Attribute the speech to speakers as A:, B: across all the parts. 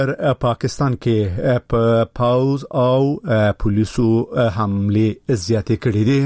A: پاکستان کې په پاوز او پولیسو حمله زیاتې کړې دي.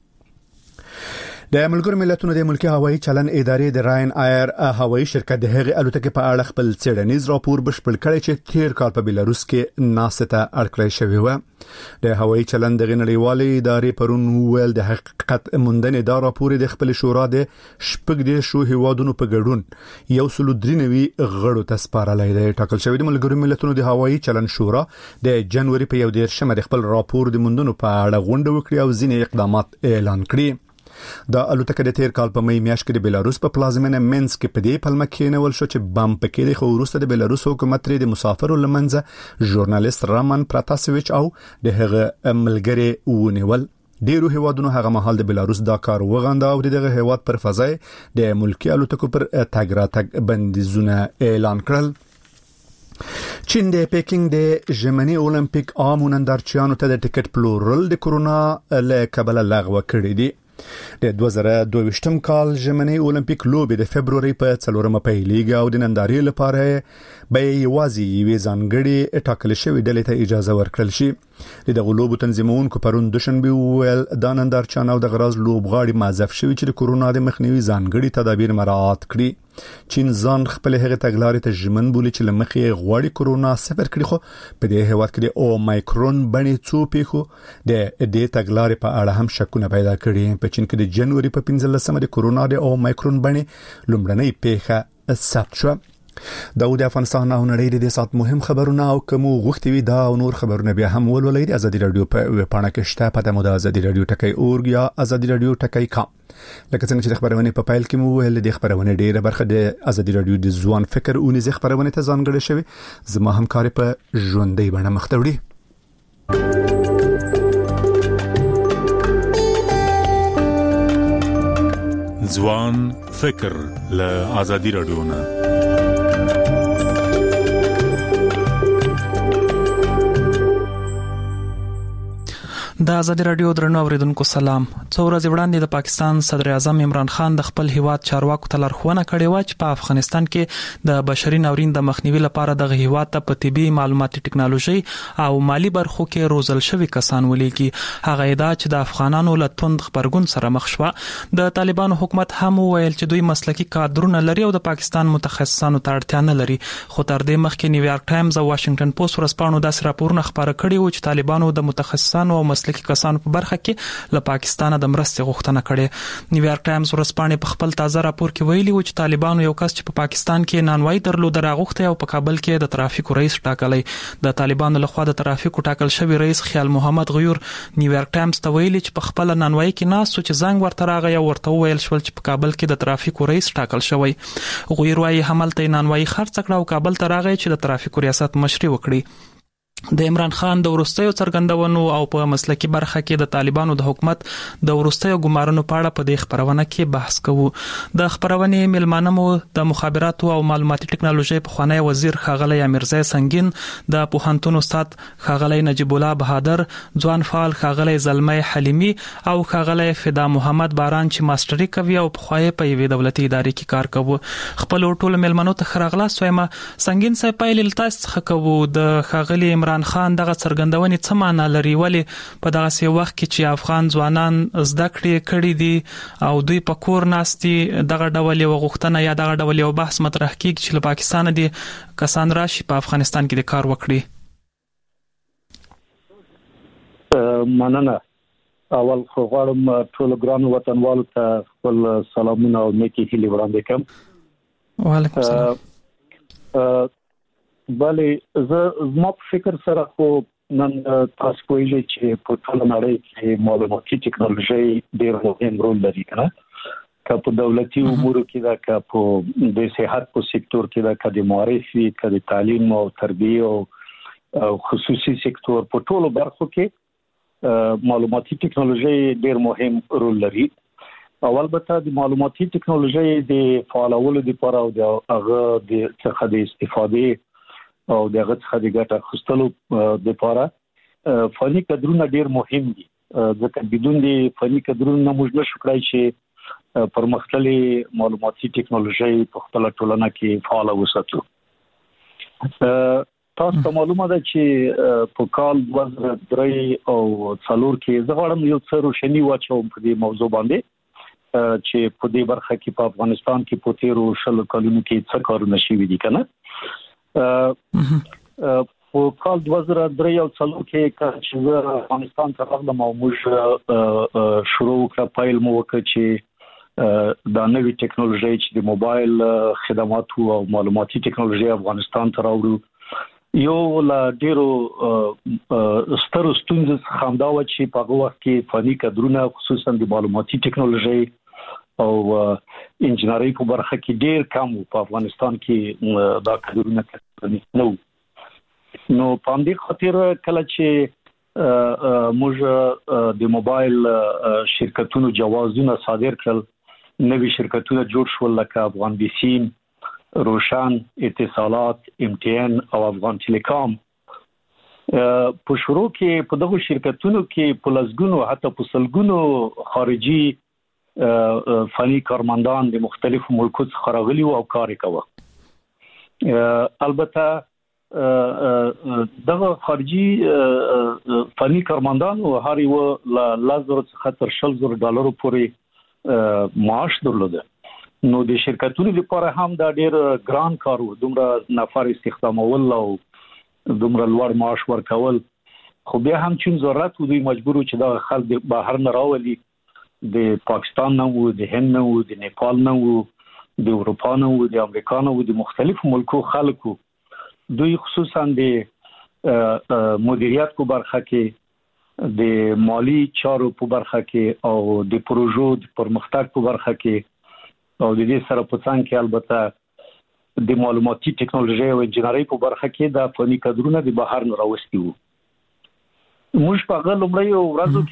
A: د ملګرو ملتونو د ملکی هوایي چلن ادارې د راین ایر هوایي شرکت د هغې الوتکې په اړه خپل څېړنیز راپور بشپړ کړی چې تیر کال په بلاروس کې ناسته اړکړی شوی و. د هوایي چلن د نړیوالې ادارې پرون ویل د حقیقت موندنې دا راپور د خپل شورا د شپږ د شو هیوادونو په ګډون 193 غړو ته سپارلای دی. ټاکل شوی د ملګرو ملتونو د هوایي چلن شورا د جنوري په 1 د خپل راپور د موندنو په اړه غونډه وکړي او ځینې اقدامات اعلان کړي. دا الوتکه د تیر کال په مې میاشت کې د بلاروس په پلازمینه مینسک کې په دې پلمه کې نول شو چې بم پکې د خورسته د بلاروس حکومت لري د مسافرو لمنځه ژورنالیست رامن پراتاسویچ او د هغه ملګری ونیول. ډیرو هیوادونو هغه مهال د بلاروس دا کار وغنده او دغه هیواد پر فضای د ملکی الوتکو پر تګ راتګ بندیزونه اعلان کړل. چین د پیکینګ د ژمنی اولمپیک عام نندارچیانو ته د ټیکټ پلورل د کورونا له کبله لغوه کړی دي. د 2022م کال ژمنی اولمپیک لوبې د فبرवरी په 4مه پیلېږي او د نندارې لپاره به یوازې یوې ځانګړې ټاکل شوې ډلې ته اجازه ورکړل شي. د غلوب تنظیمونکو پرون دوشنبه ویل د نندارچیانو د غراز لوبغاړي معذف شوی چې د کورونا د مخنیوي ځانګړي تدابیر مراعات کړي. چین ځان خپل هغه تګلارې ته ژمن بولي چې لمخې غواړي کورونا صفر کړي، خو په دې هیواد کې د اومایکرون بڼې څو پیښو د دې تګلارې په اړه هم شکونه پیدا کړي. په چین کې د جنوري په 15مه د کورونا د اومایکرون بڼې لومړنۍ پیښه ثبت شوه. دا د افغانستان او نړۍ د سات مهم خبرونه او کوم غوښتي وي دا او نور خبرونه بیا هم ولولئ. ازادي رادیو په ویبپاڼه کې شته، پته مو د ازادي رادیو ټکی اورګ یا ازادي رادیو ټکی کام. لکه څنګه چې خبرونه په پایل کې مو ویل د خبرونه ډیره برخه د ازادي رادیو د ځوان فکر او نيزه خبرونه ته ځانګړې شوی. زما همکار په ژوندۍ بڼه مختوړي.
B: ځوان فکر له ازادي رادیو نه.
C: د ازادي رادیو درنو اوریدونکو سلام. څو ورځې وړاندې د پاکستان صدر اعظم عمران خان د خپل هیواد چارواکو ته لارښوونه کړې و چې په افغانستان کې د بشري ناورین د مخنیوي لپاره د هیواد ته په طبي معلوماتي ټکنالوژي او مالی برخو کې روزل شوی کسان ولېږي. هغه ادعا چې د افغانانو له توند خبرګون سره مخ شوه. د طالبانو حکومت هم ویل چې دوی مسلکي کادرونه لري او د پاکستان متخصصانو ته اړتیا نه لري. خو تر دې مخکې نیویارک ټایمز او واشنگټن پوسټ ورځپاڼو داسې راپورونه خبره کړي و چې طالبانو د متخصصانو او مسلکي کسانو په برخه کې له پاکستان د مرستې غوښتنه کړې. نیویارک ټایمز ورځپاڼې په خپل تازه راپور کې ویلي و چې طالبانو یو کس چې په پاکستان کې نانوای درلود راغوښته او په کابل کې د ترافیکو رئیس ټاکلی. د طالبانو لخوا د ترافیکو ټاکل شوی رئیس خیال محمد غیور نیویارک ټایمز ته ویلي چې په خپل نانوای کې ناس چې زنګ ورته راغی او ورته ویل شول چې په کابل کې د ترافیکو رئیس ټاکل شوی. غیور وايي حملته نانوای خرڅ کړه او کابل ته راغی چې د ترافیکو ریاست مشري وکړي. د عمران خان د ورستیو څرګندونو او په مسلکي برخه کې د طالبانو د حکومت د ورستیو ګمارنو په اړه په دې خبرونه کې بحث کوو. د خبرونې ملمانه مو د مخابراتو او معلوماتي ټکنالوژي پخوانی وزیر ښاغلی امیرزی سنگین، د پوهنتون استاد ښاغلی نجیب الله بهادر، ځوان فعال ښاغلی زلمی حلیمی او ښاغلی فدا محمد باران چې ماستری کوي او پخوای په یوې دولتي ادارې کې کار کوي. خپل ټول ملمنو ته خراغلا سویما سنگین صاحب پایل تاسو څخه کوو د ښاغلی عمران خان دغه څرګندونې څه معنا لري؟ ولې په دغه سی وخت کې چې افغان ځوانان زده کړې دي او دوی په کور ناستي دغه ډول یو غوښتنه یا دغه ډول یو بحث مطرح کیږي چې له پاکستان دي کسان راشي په افغانستان کې د کار وکړي؟
D: مننه. اول خو غواړم ټول ګران وطنوالو ته خپل سلامونه او نیکی هیلې وړاندې کړم.
C: وعلیکم السلام.
D: بلې زما په فکر سره خو نن تاسو کوئ چې په ټول نړۍ کې معلوماتي ټکنالوژي ډېر مهم رول لري کنه، که په دولتي امورو کې دا، که په د صحت په سکتور کې دا، که د معرفي، که د تعلیم او تربیه او خصوصي سکتور، په ټولو برخو کې معلوماتي ټکنالوژي ډېر مهم رول لري. او البته د معلوماتي ټکنالوژي د فعالولو لپاره او د هغه د څخه د استفادې او دغه څخه د ګټه اخیستلو لپاره فني کادرونه ډیر مهم دي، ځکه بدون د فني کادرونو موږ نشو کولای چې پرمختللي معلوماتي ټکنالوژي په خپل ټولنه کې فعال وساتو. تاسو ته معلومه ده چې په کال 2003 او 4 کې زه غواړم یو څه روشنی واچوم په دې موضوع باندې چې په دې برخه کې په افغانستان کې په تیرو شلو کلونو کې څه کارونه شوي دي کنه په کال 2003 او 4 کې چې افغانستان ته راغلم او موږ شروع کړ پایل مو وکړ چې دا نوې ټکنالوژي چې د موبایل خدمات او معلوماتي ټکنالوژي افغانستان ته راوړو یو لا ډیرو ستر ستونزې څخه دا و چې په هغه وخت کې فني کادرونه خصوصا د معلوماتي ټکنالوژي او انجنیری په برخه کې ډیر کم په افغانستان کې دا کادرونه نو په همدې خاطر کله چې موږ د موبایل شرکتونو جوازونه صادر کړل نوې شرکتونه جوړ شول لکه افغان بیسیم روشن اتصالات MTN او افغان ټیلیکام په شروع کې په دغه شرکتونو کې په لسګونو حتی په سلګونو خارجي فني کارمندان د مختلفو ملکونو څخه راغلي او کار کوي البته دغه خارجي فني کارمندان او هر یو لازم څخه تر $1,000 پورې معاش درلوده نو د شرکتونو لپاره هم دا ډیر ګران کار و دومره نفر استخدامول او دومره لوړ معاش ورکول خو بیا هم چې ضرورت و دوی مجبور و چې دا خلک بهر نه راولي د پاکستان نه و د هند نه و د نیپال نه و د اروپا نه و د امریکا نه و د مختلفو ملکو خلکو دوی خصوصا د مدیریت په برخه کې د مالی چارو په برخه کې او د پروژو د پرمختګ په برخه کې او د دې سره په څنګ کې البته د معلوماتي ټکنالوژي او انجنیری په برخه کې د فني کادرونه د بهر نه راوستي وو موږ په هغه لومړی ورځو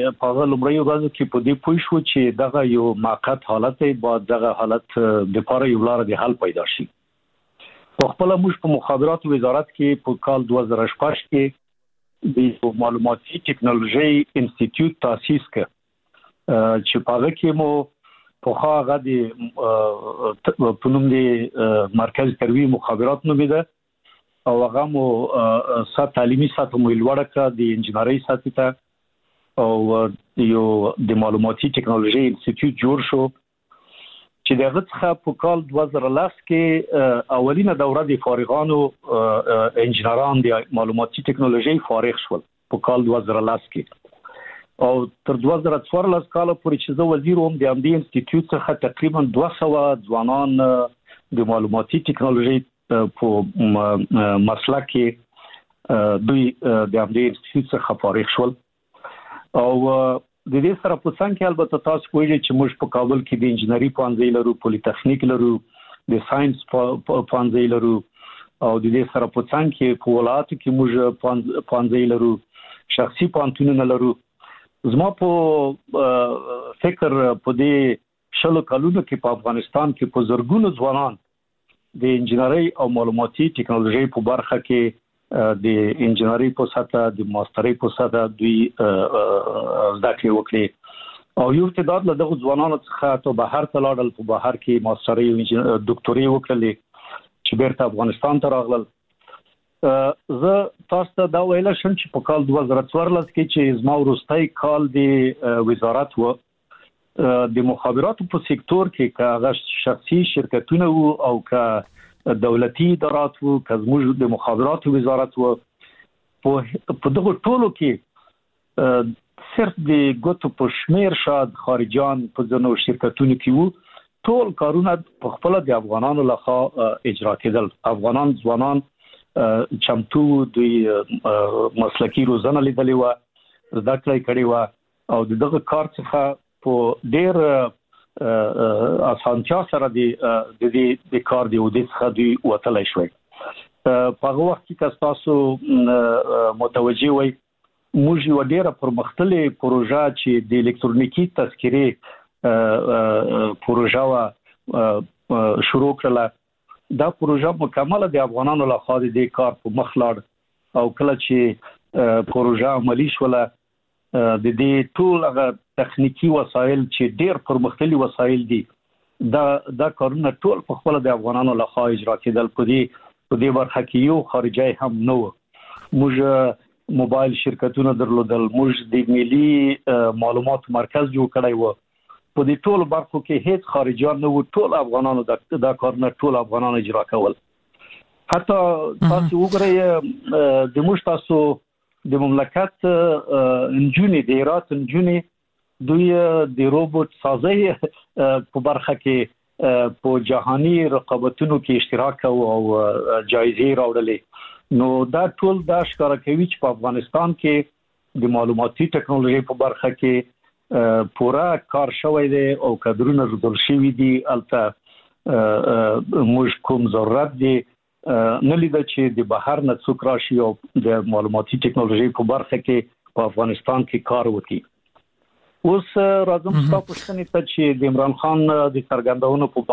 D: کې په دې پوه شو چې دغه یو موقت حالت دی بعد دغه حالت د لپاره یو لار د حل پیدا شي په خپل موږ په مخابرات وزارت کې په کال 2018 کې د معلوماتي ټکنالوژي انسټیټیوټ تاسیس کړ چې په هغه کې مو په هغه د پنوم دی مرکز ترویج مخابرات نومیده او هغه مو تعلیمي سطح مو لوړه کړه د انجنیری سطح ته او یو د معلوماتي ټکنالوژي انسټیټیوټ جوړ شو چې دغه څخه په کال 2010 کې اولینه دوره د فارغانو انجنیران د معلوماتي ټکنالوژي فارغ شول په کال 2010 کې او تر 2014 کال پورې چې زه وزیر وم د امدی انسټیټیوټ څخه تقریبا 200 ځوانان د معلوماتي ټکنالوژي په مسلک کې دوی د امدی انسټیټیوټ څخه فارغ شول او د دې سره په څنګه کې البته تاسو کوی چې موږ په کابل کې د انجنیری پوهنځي لرو پولی تخنیک لرو د ساينس پوهنځي لرو او د دې سره په څنګه کې په ولایت کې موږ پوهنځي لرو شخصي پوهنتونونه لرو زما په فکر په دې شلو کلونو کې په افغانستان کې په زرګونو ځوانان د انجنیری او معلوماتي ټکنالوژي په برخه کې د انجنیری په سطح د ماسترۍ په سطح دوی زده کړې وکړي او یو تعداد له دغه ځوانانو څخه ته بهر ته لاړل په بهر کې ماسترۍ او ډاکټوري وکړلې چې بیرته افغانستان ته راغلل زه تاسو ته دا ویل شم چې په کال 2014 کې چې زما وروستۍ کال د وزارت و د مخابراتو په سکتور کې کاغه شخصي شرکتونه او کا دولتي ادارات وو کزموږ د مخابراتو وزارت وو په دغه ټولو کې صرف د ګوتو په شمیر شاد خارجيان په ځینو شرکتونو کې وو ټول کارونه په خپل د افغانانو لخوا اجرا کېدل افغانان ځوانان چمتو د مسلکی روزنه لیدلې و زده کړې کړې و او دغه کار څخه په ډېر اسانتیا سره د کار دی او د څخه دی وتلای شوی په هغه وخت کې تاسو متوجي وي موږ یو ډیره پرمختللې پروژه چې د الکترونیکی تذکرې پروژه وا شروع کړله دا پروژه مکمله د افغانانو لخوا د کار په مخ لاړ او کله چې پروژه عملی شوله د دې ټول هغه تخنیکی وسایل چې ډېر پرمختللي وسایل دي دا کارونه ټول په خپل د افغانانو لخوا اجرا کېدل په دې په دې برخه کې یو خارجي هم نه و. موږ موبایل شرکتونه درلودل، موږ د ملي معلومات مرکز جوړ کړی و. په دې ټول برخو کې هیڅ خارجيان نه و، ټول افغانانو دا کارونه ټول افغانانو اجرا کول. حتی تاسو وګورئ د موږ تاسو د مملکت انجونی د هرات انجونی دوی د روبوت سازي په برخه کې په جهاني رقابتونو کې اشتراک او جایزې راوړلې. نو دا ټول دا ښکاره کوي چې په افغانستان کې د معلوماتي ټکنالوژي په برخه کې پورا کار شوی دی او کادرونه روزل شوی دي. البته موږ کوم ضرورت دی نه لیدل چې د بهر نه څوک راشي او د معلوماتي ټکنالوژي په برخه کې په افغانستان کې کار وکړي. اوس راځم تاسو پوښتنې ته چې د عمران خان د څرګندونو په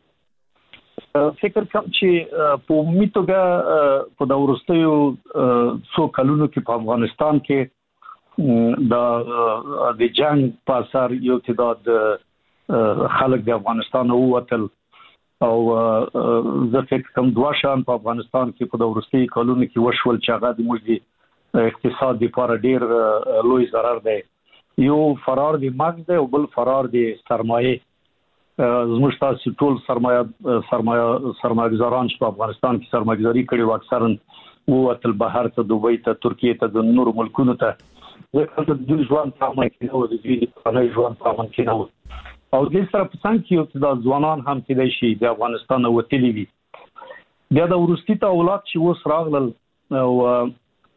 D: اړه فکر کوم چې په میتوګه په دا ورستیو څو کلونو کې په افغانستان کې د جنگ په اثر یو تعداد خلک د افغانستان ووتل او زه فکر کوم دوه شان په افغانستان کې په دا ورستي کلونو کې وشول چې هغه د موږ اقتصاد لپاره ډیر لوی ضرر دی. یو فرار دی مغز دی او بل فرار دی سرمایه. زموږ تاسو ټول سرمایه‌ګزاران چې په افغانستان کې سرمایه‌ګزاري کړي و اکثرا ووتل بهر ته، دوبۍ ته، ترکیه ته، د نورو ملکونو ته. ځکه چې د ژوند په امن کې نو د دوی ژوند په امن کې نو او د سره په څنګه کې یو د ځوانان هم کېدای شي د افغانستان وتلی وي. بیا د ورستي ته اولاد چې وس راغلل او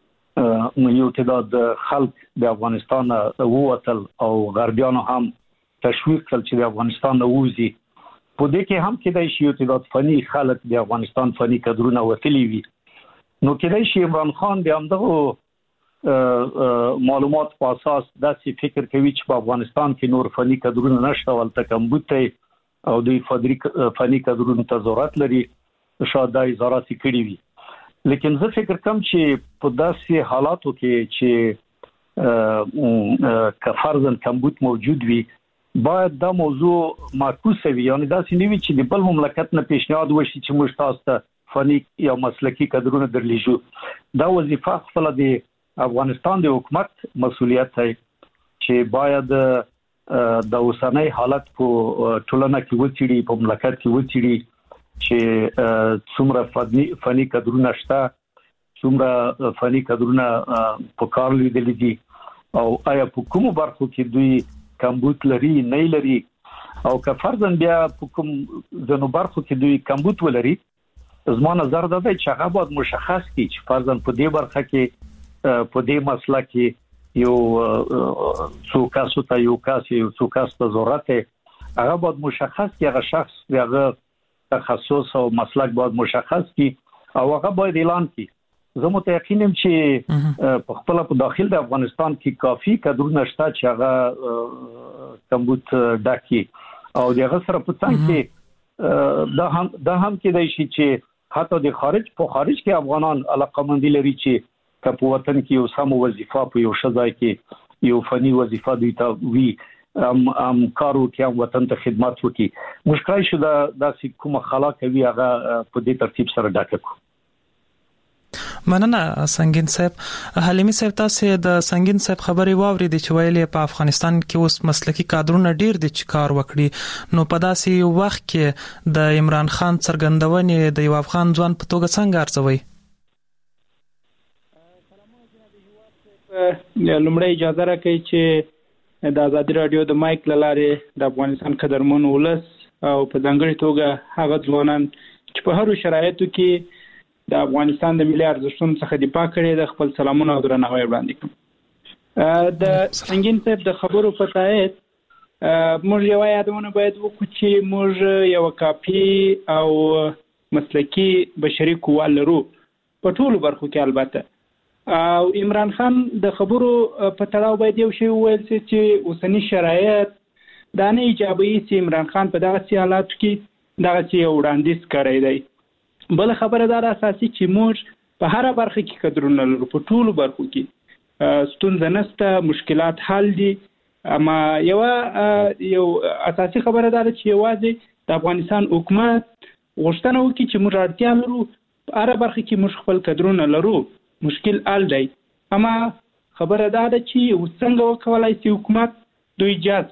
D: یو تعداد خلک د افغانستان ووتل او غربیانو هم تشویق کړل چې د افغانستان ووزي. په دې کې هم کېدای شي یو تعداد فني خلک د افغانستان فني کادرونه وتلی وي. نو کېدای شي عمران خان د همدغه معلومات په اساس داسې فکر کوي چې په افغانستان کې نور فني کادرونه نشته، ولته کمبوته او د فني کادرونو ته ضرورت لري، شاید دا ضرورت کړی وي. لیکن زه فکر کوم چې په داسې حالاتو کې چې کفرزن کمبود موجود وي باید دا موضوع معکوس وي، یعنی داسې نه وي چې د بل مملکت نه پیشنهاد وشي چې موږ تاسو ته فني یا مسلکي کادرونه درلیږو. دا وظیفه خپل د افغانستان د حکومت مسؤلیت دی چې باید د اوسنۍ حالت په ټولنه کې وڅېړي، په مملکت کې وڅېړي چې څومره فني کادرونه شته، څومره فني کادرونه په کار لیدل دي او آیا په کومو برخو کې دوی کمبود لري نه لري، او که فرضاً بیا په کوم ځینو برخو کې دوی کمبود ولري. زما نظر دا دی چې هغه باید مشخص کړي چې فرضاً په دې برخه کې په دې مسله کې یو څو کسو ته ضرورت دی، هغه باید مشخص کړي، هغه شخص هغه تخصص او مسلک باید مشخص کی او هغه باید اعلان کی. زه متأکد یم چې په خپل په داخل د افغانستان کې کافي کادرونه شته چې هغه کمبود ډاکي او دغه سره په څنګه کې دا هم کېدای شي چې حتی د خارج کې افغانان علاقمندي لري چې په وطن کې یو سم وظیفه په یو شځای کې یو فني وظیفه دوی ته وي کارو کې وطن ته خدمت وکړي. مشکل شو دا کومه خلا کوي هغه په دې ترتیب سره ډاکو.
C: مننه سنگین صاحب. حلیمی صاحب تاسو د سنگین صاحب خبري واورید چې ویلي په افغانستان کې اوس مسلکي کادرونه ډیر دي چې کار وکړي، نو په داسې وخت کې د عمران خان څرګندونې د یو افغان ځوان په توګه څنګه ارزوي؟
E: لومړی اجازه راکړئ چې د آزادي رادیو د مایک لاره د افغانستان قدرمن ولس او په ځانګړي توګه هغه ځوانان چې په هرو شرایطو کې د افغانستان د ملي ارزښتونو څخه دفاع کړي د خپل سلامونه او درناوی وړاندې کوم. د سنگین صاحب د خبرو په تایید موږ یو یادونه باید وکړو چې موږ یو کافي او مسلکي بشري قوه لرو په ټولو برخو کې. البته او عمران خان د خبرو په تړاو باید یو شی وویل چې اوسنی شرایط دا نه ایجابوي چې عمران خان په دغه حالاتو کې دغه یو وړاندیز کړی دی. بل خبره دا اساسي چې موږ په هر برخه کې کادرونه لرو، په ټولو برخو کې ستونزه نشته، مشکلات حل دي. اما یو اساسي خبره دا چې یوازې د افغانستان حکومت غوښتنه وکړي چې موږ اړتیا لرو هر برخه کې موږ خپل کډرونه لرو، مشکل ال دی. اما خبره دا ده چې څنګه وکولای شي حکومت دوی جذب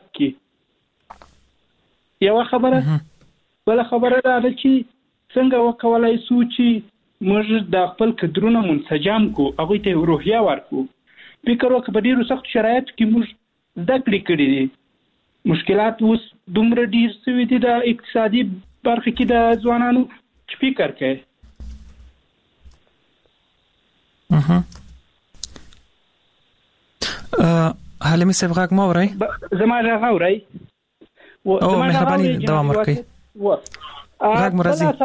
E: کړي. یو خبره بل خبره دا ده چې څنګه وکولای شو چې موږ د خپل کډرونه منسجم کو، هغه ته روحیه ورکو. فکر وکړه په ډیرو سخت شرایطو کې موږ زده کړې کړې دي. مشکلات اوس دومره ډیر شوي دي د اقتصادي برخه کې د ځوانانو چې فکر کوي.
C: حلیمي صاحب غږ مو اورئ؟
E: زما غږ اورئ؟
C: او مهرباني دوام ورکړئ. غږ مو راځي.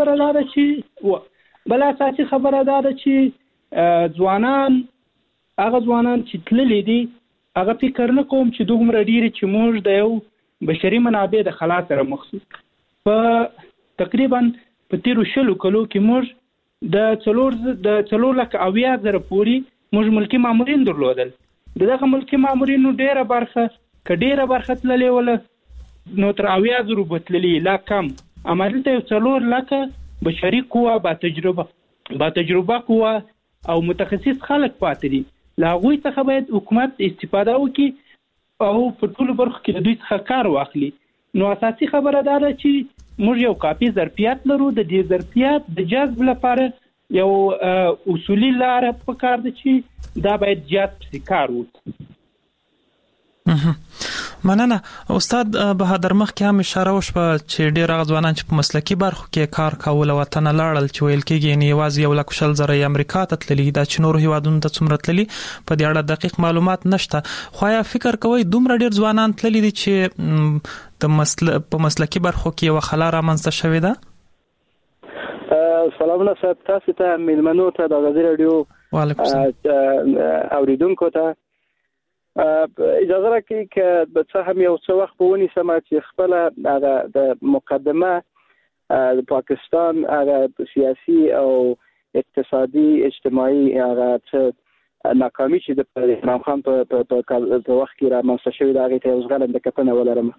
E: بل اساسي خبره دا ده چې ځوانان چې تللي دي هغه فکر نه کوم چې دومره ډیره چې موږ د یو بشري منابع د خلا سره مخ شو. په تقریبا په 13 کلو کې موږ د 4,80,000 پورې موږ ملکی مامورین درلودل. دغه ملکی مامورینو ډیره برخه تللې وله نو تر 80,000 بتللي لا کم. اما دلته 4,00,000 بشري قوه با تجربه قوه او متخصص خلک پاتې دي. لا غوي څخه باید حکومت استفاده وکړي او په ټولو برخو کې د دوی څخه کار واخلي. نو اساسي خبره دا ده چې موږ یو کافي ظرفیت لرو. د دې ظرفیت د جذب لپاره یو اصولي لار په کار ده چې دا باید جذب شي، کار وکړي.
C: مننه استاد بهادر. مخکې هم اشاره وشوه چې ډېر هغه ځوانان چې په مسلکي برخو کې کار کول وطن لاړل چې ویل کېږي یعنې یوازې 1,40,000 امریکا ته تللي، دا چې نورو هیوادونو ته څومره تللي په دې اړه دقیق معلومات نشته. خو یا فکر کوئ دومره ډېر ځوانان تللي دي چې په مسلکي برخو کې یوه خلا رامنځته شوې ده؟
F: سلامونه صاحب، تاسو ته میلمنو ته د غزي رادیو اوریدونکو ته اجازه راکړئ چې به څه هم یو څه وخت په ونیسم چې خپله هغه د مقدمه د پاکستان هغه سیاسي او اقتصادي اجتماعي هغه څه ناکامي چې د عمران خان په وخت کې رامنځته شوې ده هغې ته یو ځغلنده کتنه ولرم.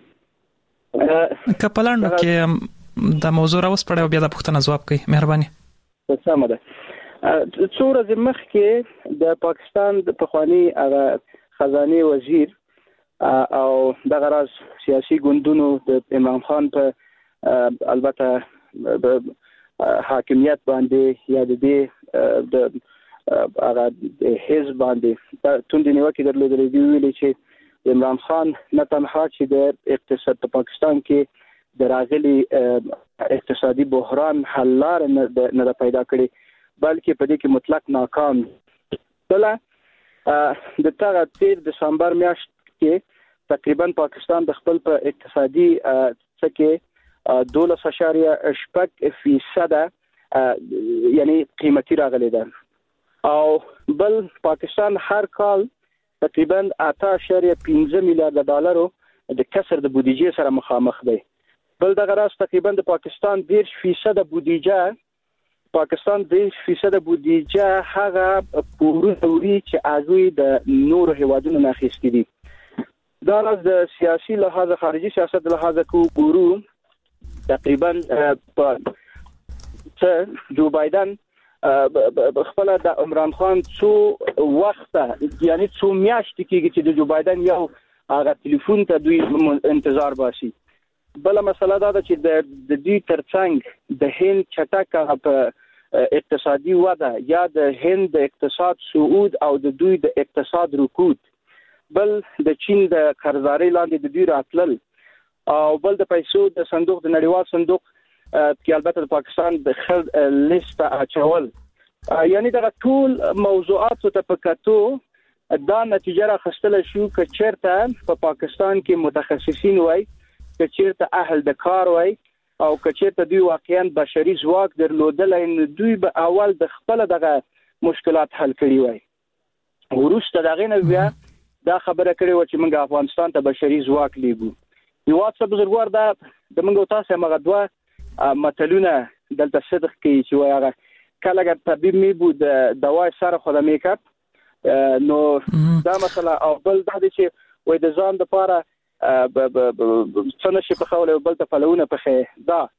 C: که په لنډو کې دا موضوع راوسپړئ او بیا د پوښتنه ځواب کوئ، مهرباني.
F: سمه ده. څو ورځې مخکې د پاکستان د پخواني هغه خزانه وزیر او دغه راز سیاسي ګوندونو د عمران خان په البته حاکمیت باندې یا د دې د هغه حزب باندې توندې نیوکې درلودلې دي. ویلي چې عمران خان نه تنها چې د اقتصاد په پاکستان کې د راغلي اقتصادي بحران حل لار نه پیدا کړي بلکې په دې کې مطلق ناکام. بل د تر 13 دسمبر میاشت کې تقریبا پاکستان د خپل په اقتصادي څکه 12.8% یعنی قیمتي راغلی ده او بل پاکستان هر کال تقریبا 8.15 میلیارډ ډالرو د کسر د بودیجې سره مخامخ دی. بل دغه راز تقریبا د پاکستان 10% بودیجه هغه پوروري چې اغوی د نور هیوادونو نه اخیستي دي. دا راز د سیاسي لحاظ خارجي سیاست لحاظ کو ګورو تقریبا جو بایدن خپل د عمران خان څو وخت یعنی څو میاشتې کېږي چې د جو بایدن یو هغه ټلیفون ته دوی انتظار باسي. بل مسله دا ده چې د دې ترڅنګ د هند چټک په اقتصادي وده یا د هند د اقتصاد صعود او د دوی د اقتصاد رکود، بل د چین د قرضدارۍ لاندې د دوی راتلل او بل د پیسو د صندوق د نړیوال صندوق کې البته د پاکستان د خل لیست اچول، یعنی دا ټول موضوعات ته پکاتو دا نتیجه راخستل شو چې چیرته په پاکستان کې متخصصین وای، چې چیرته اهل د کار وای او کچېرته دوی واقعا بشري ځواک درلودل نو دوی به اول د خپل دغه مشکلات حل کړي وای. ورسته دغه نه بیا دا خبره کړې و چې موږ افغانستان ته بشري ځواک لیږو. یو څه بزرګوار دا د موږ تاسو مغه دوه متلونه دلته صدق کوي چې وای هغه کله ګر طبيب می بود دوا سره خو د میکاپ نو دا مثلا او بل دا چې وای د ځان د پاره څنګه شي په خوله بل ته فلونه په دا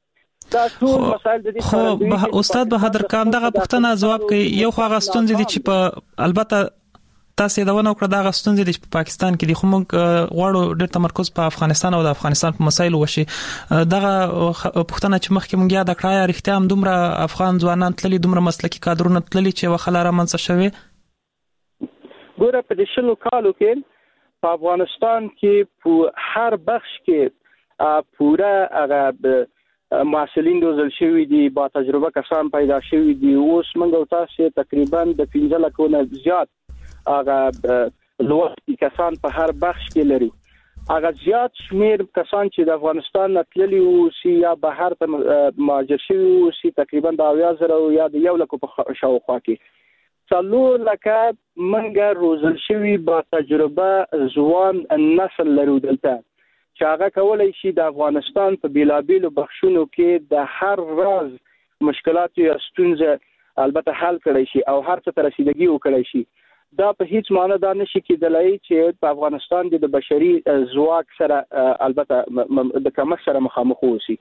F: دا ټول مسایل د دې
C: خو استاد بهادر کام دغه پوښتنه جواب کوي یو خو هغه ستونزې دي چې په البته تاسو دا ونه کړ دا ستونزې دي په پاکستان کې د خمونږ غواړو ډېر تمرکز په افغانستان او د افغانستان په مسایلو وشي دغه پوښتنه چې مخکې مونږ یاد کړای اړتیا هم دومره افغان ځوانان تللي دومره مسلکي کادرونه تللي چې وخلاره منځ شوي
F: ګوره په دې شلو کالو کې په افغانستان کې په هر بخش کې پوره هغه محصلین روزل شوی دي با تجربه کسان پیدا شوی دي اوس موږ تاسو تقریبا د 15 لکونه زیات هغه لوړ کسان په هر بخش کې لري هغه زیات شمیر کسان چې د افغانستان نتللی او سی یا بهر ته مهاجر شوی او سی تقریبا د 1000 یا د 1 لک په شاوخوا کې څلور لکه منګه روزل شوی با تجربه ځوان نسل لري دلته چې هغه کولای شي د افغانستان په بیلابیلو بخشونو کې د هر راز مشکلات یا ستونزې البته حل کړی شي او هر څه ته رسیدګي وکړي شي دا په هیڅ معنی دا نشي کېدلای چې په افغانستان د بشري ځواک سره البته د کمښت سره مخامخ اوسي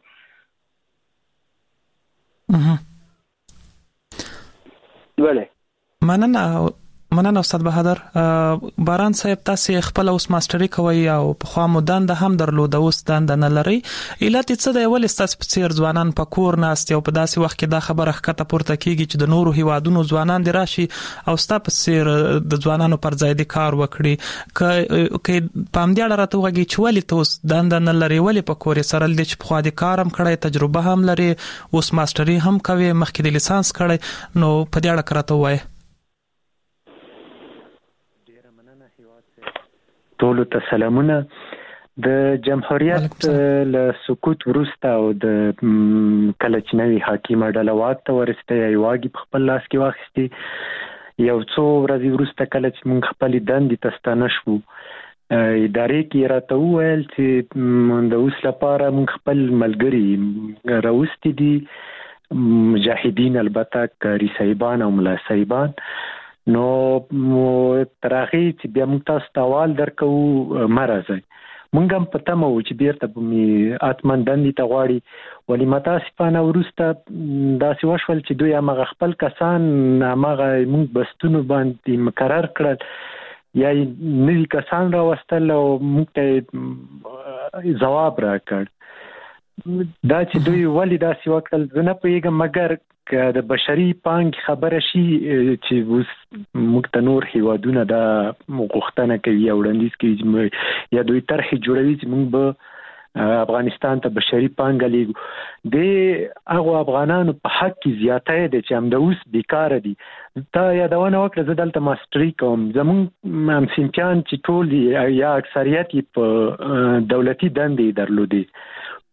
C: مننه استاد بهادر باران صاحب تاسو خپل اوس ماستری کوي او په خوا مودان د هم درلود اوس دند نه لري علت څه دی ول تاسو په څیر ځوانان په کور ناست او په داسې وخت کې دا خبره ښکته پورته کیږي چې د نورو هیوادونو ځوانان دی راشي او تاسو په څیر د ځوانانو پر ځای د کار وکړي کې پام دی راته وږي چې ولې تاسو دند نه لري ولې په کور سره د چې په خوا د کارم کړی تجربه هم لري اوس ماستری هم کوي مخکې د لیسانس کړی نو په دې اړه راته وایي
G: ټولو ته سلامونه د جمهوریت له سقوط وروسته او د کله چې نوی حاکم ډله واک ته ورسته یې واګي په خپل لاس کې واخیستي یو څو ورځې وروسته کله چې موږ خپل دندې ته ستانه شو ادارې کې راته وویل چې د اوس لپاره موږ خپل ملګري راوستي دي مجاهدین البته کاری صاحبان او ملا صاحبان نو ترغی چې بیا موږ تاسو ته حوال درکو مرزه موږ هم پته مو چې بیرته به اتمن دندې ته غواړي ولی متاسفانه ورسته داسې وشول چې دوی هغه خپل کسان هغه موږ بستونو باندې مقرر کړل یا نوی کسان راوستل او موږ ته جواب راکړ دا چې دوی ولی داسې وکړل زه نه پوهیږم مګر که د بشري پانګې خبره شي چې اوس موږ ته نور هیوادونه دا غوښتنه کوي او وړاندیز کوي یا دوی طرحې جوړوي چې موږ به افغانستان ته بشري پانګه لیږو د هغو افغانانو په حق کې زیاتی دی چې همدا اوس بیکاره دي تا یادونه وکړه زه دلته ماسټري کوم زموږ همصنفیان چې ټول یا اکثریت یې په دولتي دندې درلودې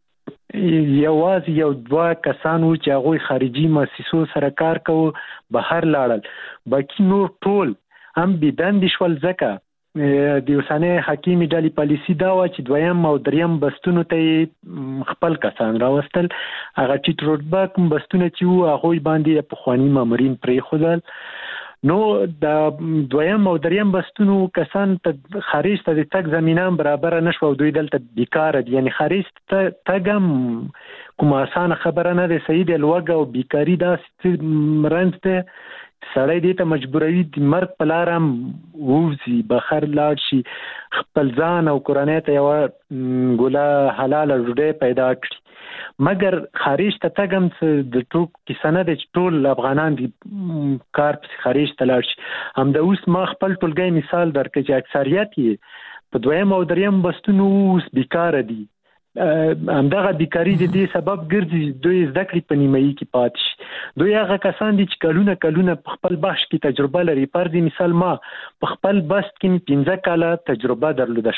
G: یوازې یو دوه کسان وو چې هغوی خارجي مؤسسو سره کار کوو بهر لاړل باقي نور ټول هم بې دندې شول ځکه د اوسنۍ حکیمي ډلې پالیسي دا وه چې دویم او دریم بستونو ته یې خپل کسان راوستل هغه ټیټ رتبه کوم بستونه چې وو هغوی باندې پخواني مامورین پرېښودل نو د دویم او دریم بستونو کسان ته خارج ته د تګ زمینه برابر نشو دوی دلته بیکاره دي یعنی خارج ته تګم کومه اسانه خبره نه ده صحیح دی لوګه او بیکاری دا مرنځ ته سړی دې ته مجبوروي د مرګ په لار هم ووځي بهر لاړ شي خپل ځان او کورنۍ ته یوه ګوله حلاله ډوډۍ پیدا کړي مګر خارج ته تګم د ټوک کیسه نه ده چې ټول افغانان دي کار پسې خارج ته لاړ شي همدا اوس ما خپل ټولګی مثال درکړ چې اکثریت یې په دویم او دریم بستونو اوس بیکاره دي همدغه بیکاري د دې سبب ګرځي دوی زده کړې په نیمایي کې پاتې شي دوی هغه کسان دي چې کلونه په خپل بخش کې تجربه لري فرض مثال ما په خپل بست کې 15 کاله تجربه درلوده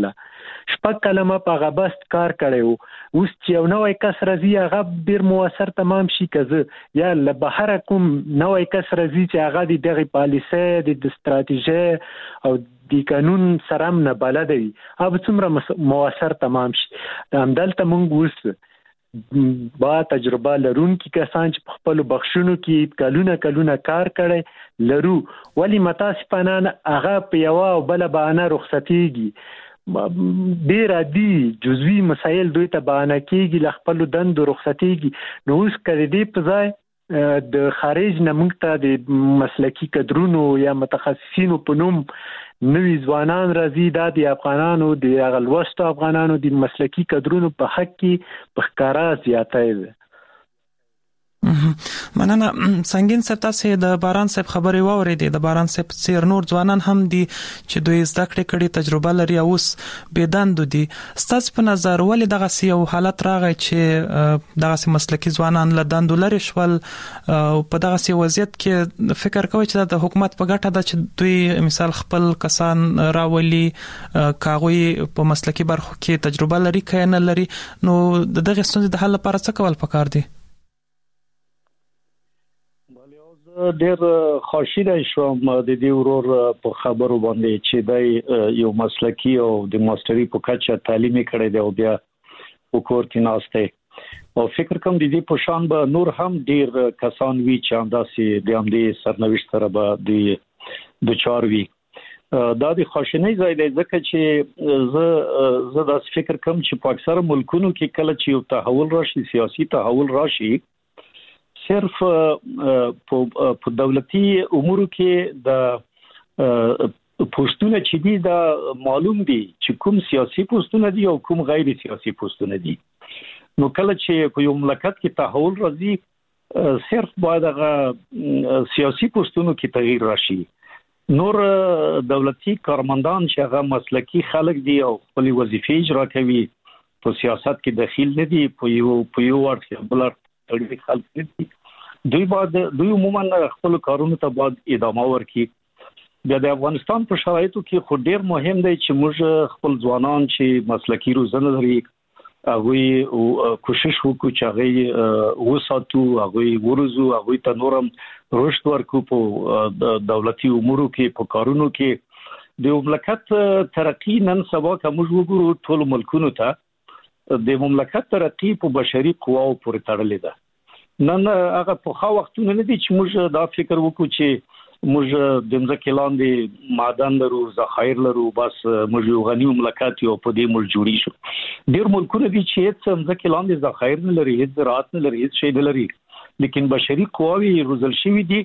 G: 6 کاله ما په هغه بست کار کړی وو اوس چې یو نوی کس راځي هغه ډېر مؤثر تمام شي که زه یا له بهره کوم نوی کس راځي چې هغه د دغې پالیسۍ د ستراتیژۍ او د قانون سره هم نه بلده وي هغه څومره مؤثر تمام شي همدلته موږ اوس با تجربه لرونکي کسان چې په خپلو بخشونو کې کلونه کار کړی لرو ولی متاسفانه هغه په یوه او بله بهانه رخصتېږي ډیر عادي جزوي مسایل دوی ته بهانه کیږي ل خپل دند رخصتيږي. نو اوس کړي دې په ځای د خارج نه موږ ته د مسلکی کډرونو یا متخصصینو په نوم نوی ځوانان راځي. دا د افغانانو د غلوستو افغانانو د مسلکی کډرونو په حق کې په ښکارا زیاتې ده.
C: مننه. سنگین صاحب تاسو د باران صاحب خبرې واورېدې. د باران صاحب سیر نور ځوانان هم دي چې دوی زده کړې کړي، تجربه لري او اوس بيدند دي. ستاسو په نظر ولې دغه یو حالت راغی چې دغه مسلکی ځوانان له دندو لري شول او په دغه وضعیت کې فکر کوي چې د حکومت په ګټه ده چې دوی مثال خپل کسان راولي کاغوي په مسلکی برخو کې تجربه لري کینه لري، نو دغه ستونزې د حل لپاره څه کول پکار دي؟
D: ډېر خوشاله شوم د دې ورور په خبرو باندې چې دای یو مسلکی او د ماستری په کچه تعلیم کړی دی او بیا وکور کې ناشته او فکر کوم د دې په شان به نور هم ډېر کسان وی چې انداسي د همدې سرنوشت سره به د چاروي. دا د خوشنۍ ځای دی ځکه چې زه د فکر کوم چې په اکثر ملکونو کې کله چې یو تحول راشي، سیاسي تحول راشي، صرف په دولتي امورو کې د پوسټونه چې دي دا معلوم دي چې کوم سیاسي پوسټونه دي او کوم غیر سیاسي پوسټونه دي. نو کله چې په یو مملکت کې تحول راځي صرف باید هغه سیاسي پوسټونو کې تغییر راشي. نور دولتي کارمندان چې هغه مسلکی خلک دي او خپل وظیفې اجرا کوي په سیاست کې دخیل نه دي، په یو ورته بل اړیکې خلک دي، دوی عموما خپل کارونو ته باید ادامه ورکړي. بیا د افغانستان په شرایطو کې خو ډیر مهم دی چې موږ خپل ځوانان چې مسلکی روزنه لري هغه کوشش وکړو چې هغه وساتو، هغه ورزو، هغه ته نورم رشد ورکړو په دولتي امورو کې، په کارونو کې. د مملکت ترقی نن سبا کوم وګورو ټول ملکونو ته د مملکت ترقی په بشري قواو پورې تړلې ده. نن هغه په خو وختونه نه دي چې موږ دا فکر وکړو چې موږ د ځمکې لاندې معدن لرو، ذخایر لرو، بس موږ یو غني مملکت یو په دې ملک جوړی شو. ډیر ملکونه دي چې هیڅ ځمکې لاندې ذخایر نه لري، هیڅ زراعت نه لري، هیڅ شی نه لري، لیکن بشري قواوی روزل شوی دي،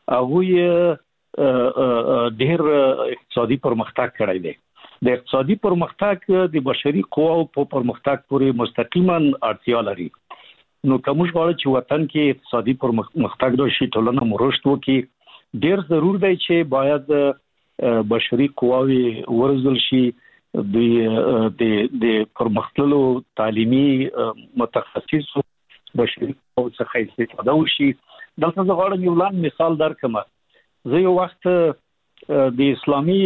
D: هغه ډیر اقتصادي پرمختګ کړی دی. د اقتصادي پرمختګ د بشري قواو په پرمختګ پورې مستقیما اړتیا لري. نو کوم غواړي چې وطن کې اقتصادي پرمختګ راشي، ټولنه مرشد وکړي، ډیر ضرور دی چې باید بشري قواوی ورزل شي، د پرمختللو تعلیمي متخصصو بشري قواو څخه استفاده وشي. دلته زه غواړم یو لاندې مثال درکړم. زه یو وخت د اسلامي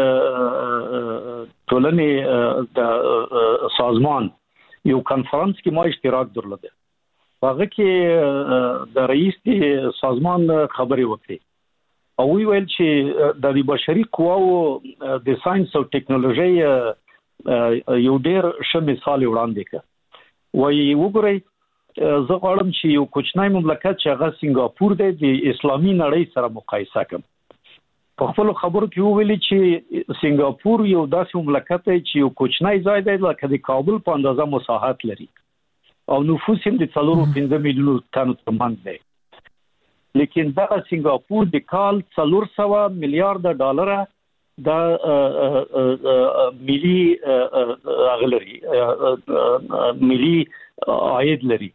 D: ټولنې د سازمان یو کانفرنس کې ما اشتراک درلوده. هغه کې د رئیس سازمان خبرې وکړې او ویل چې د بشري قواو د ساينس او ټیکنالوژي یو ډېر ښه مثال وړاندې کړ. وایي وګورئ زه غواړم چې یو کوچنی مملکت چې هغه سنگاپور دی د اسلامي نړۍ سره مقایسه کړم. په خپل خبرو کې ویلي چې سنگاپور یو داسې مملکت دی چې یو کوچنی ځای دی لکه د کابل په اندازه مساحت لري او نفوس هم د 4.5 میلیونو تنو ترمنځ دی، لیکن دا سنگاپور د کال 400 میلیارډ ډالر د ملي اغلري ملي عاید لري،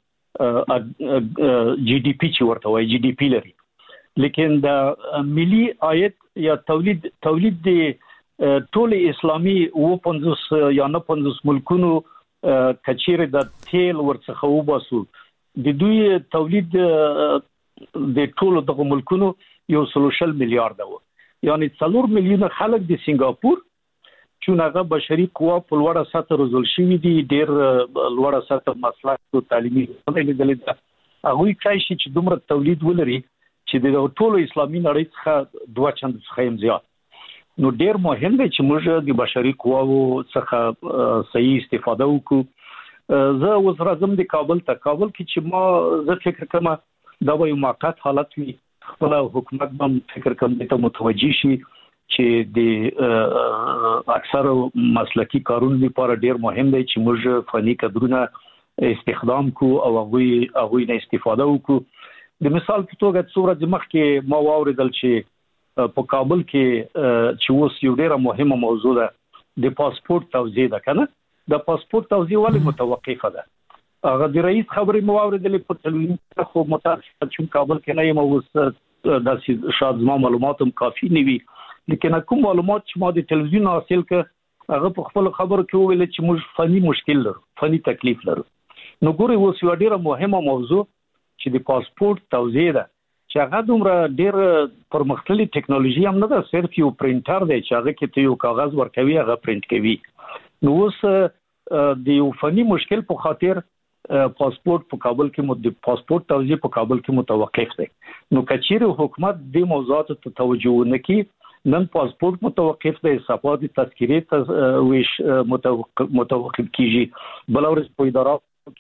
D: جی ډي پی چې ورته وایي جی ډي پی لري، لیکن د ملي عاید یا تولید د ټول اسلامي 50 یا 50 ملکونو کچېره د تیل ورڅخه وباسو د دوی تولید د ټول دغه ملکونو یو 300 میلیارډ و. یعنی 4 میلیونه خلک د سنگاپور چې هغه بشري قوا په لوړه سطح روزل شوی دي، ډېر لوړه سطح مسلک او تعلیمي لیدل دي، هغه کای شي چې دومره تولید ولري چې د ټولو اسلامي نړۍ څخه 2 چند څخه هم زیات. نو ډیر مهم دی چې موږ د بشري قواو څخه صحیح استفاده وکړو. زه اوس راځم د کابل کې چې ما زه فکر کوم دا به یو موقت حالت وي، خپل حکومت هم فکر کوم ته متوجي شي چې د اکثر مسلکی کارونو لپاره ډیر مهم دی چې موږ فني کادرونه استخدام کو او هغه نه استفاده وکړو د مثال په توګه څوره مخکې ما واوریدل چې په کابل کې چې اوس یو ډیره مهمه موضوع ده د پاسپورت توزیع ده کنه د پاسپورت توزیع ولې متوقفه ده هغه د رئیس خبرې مو واوریدلې په تلویزیون خو متاسفه چې کابل کې نه یم اوس د شاید زما معلوماتم کافي نه وي لیکن کوم معلومات چې ما د تلویزیون حاصل ک هغه په خپل خبرو کې ویل چې موږ فني مشکل لرو فني تکلیف لرو نو ګوري اوس یو ډیره مهمه موضوع چې د پاسپورت توزیع ده چې هغه دومره ډیر پرمختللي ټکنالوژي هم نه ده صرف یو پرینټر دی چې هغه کې ته یو کاغذ ورکوي هغه پرینټ کوي نو اوس د یو فني مشکل په خاطر پاسپورت په کابل کې د پاسپورت توزیع په کابل کې متوقف دی نو کچېره حکومت د موضوعات ته توجه نکړي نن پاسپورت متوقف دی صفات تذکرې ته ویش متوقف کیږي بل ورځ په ادارات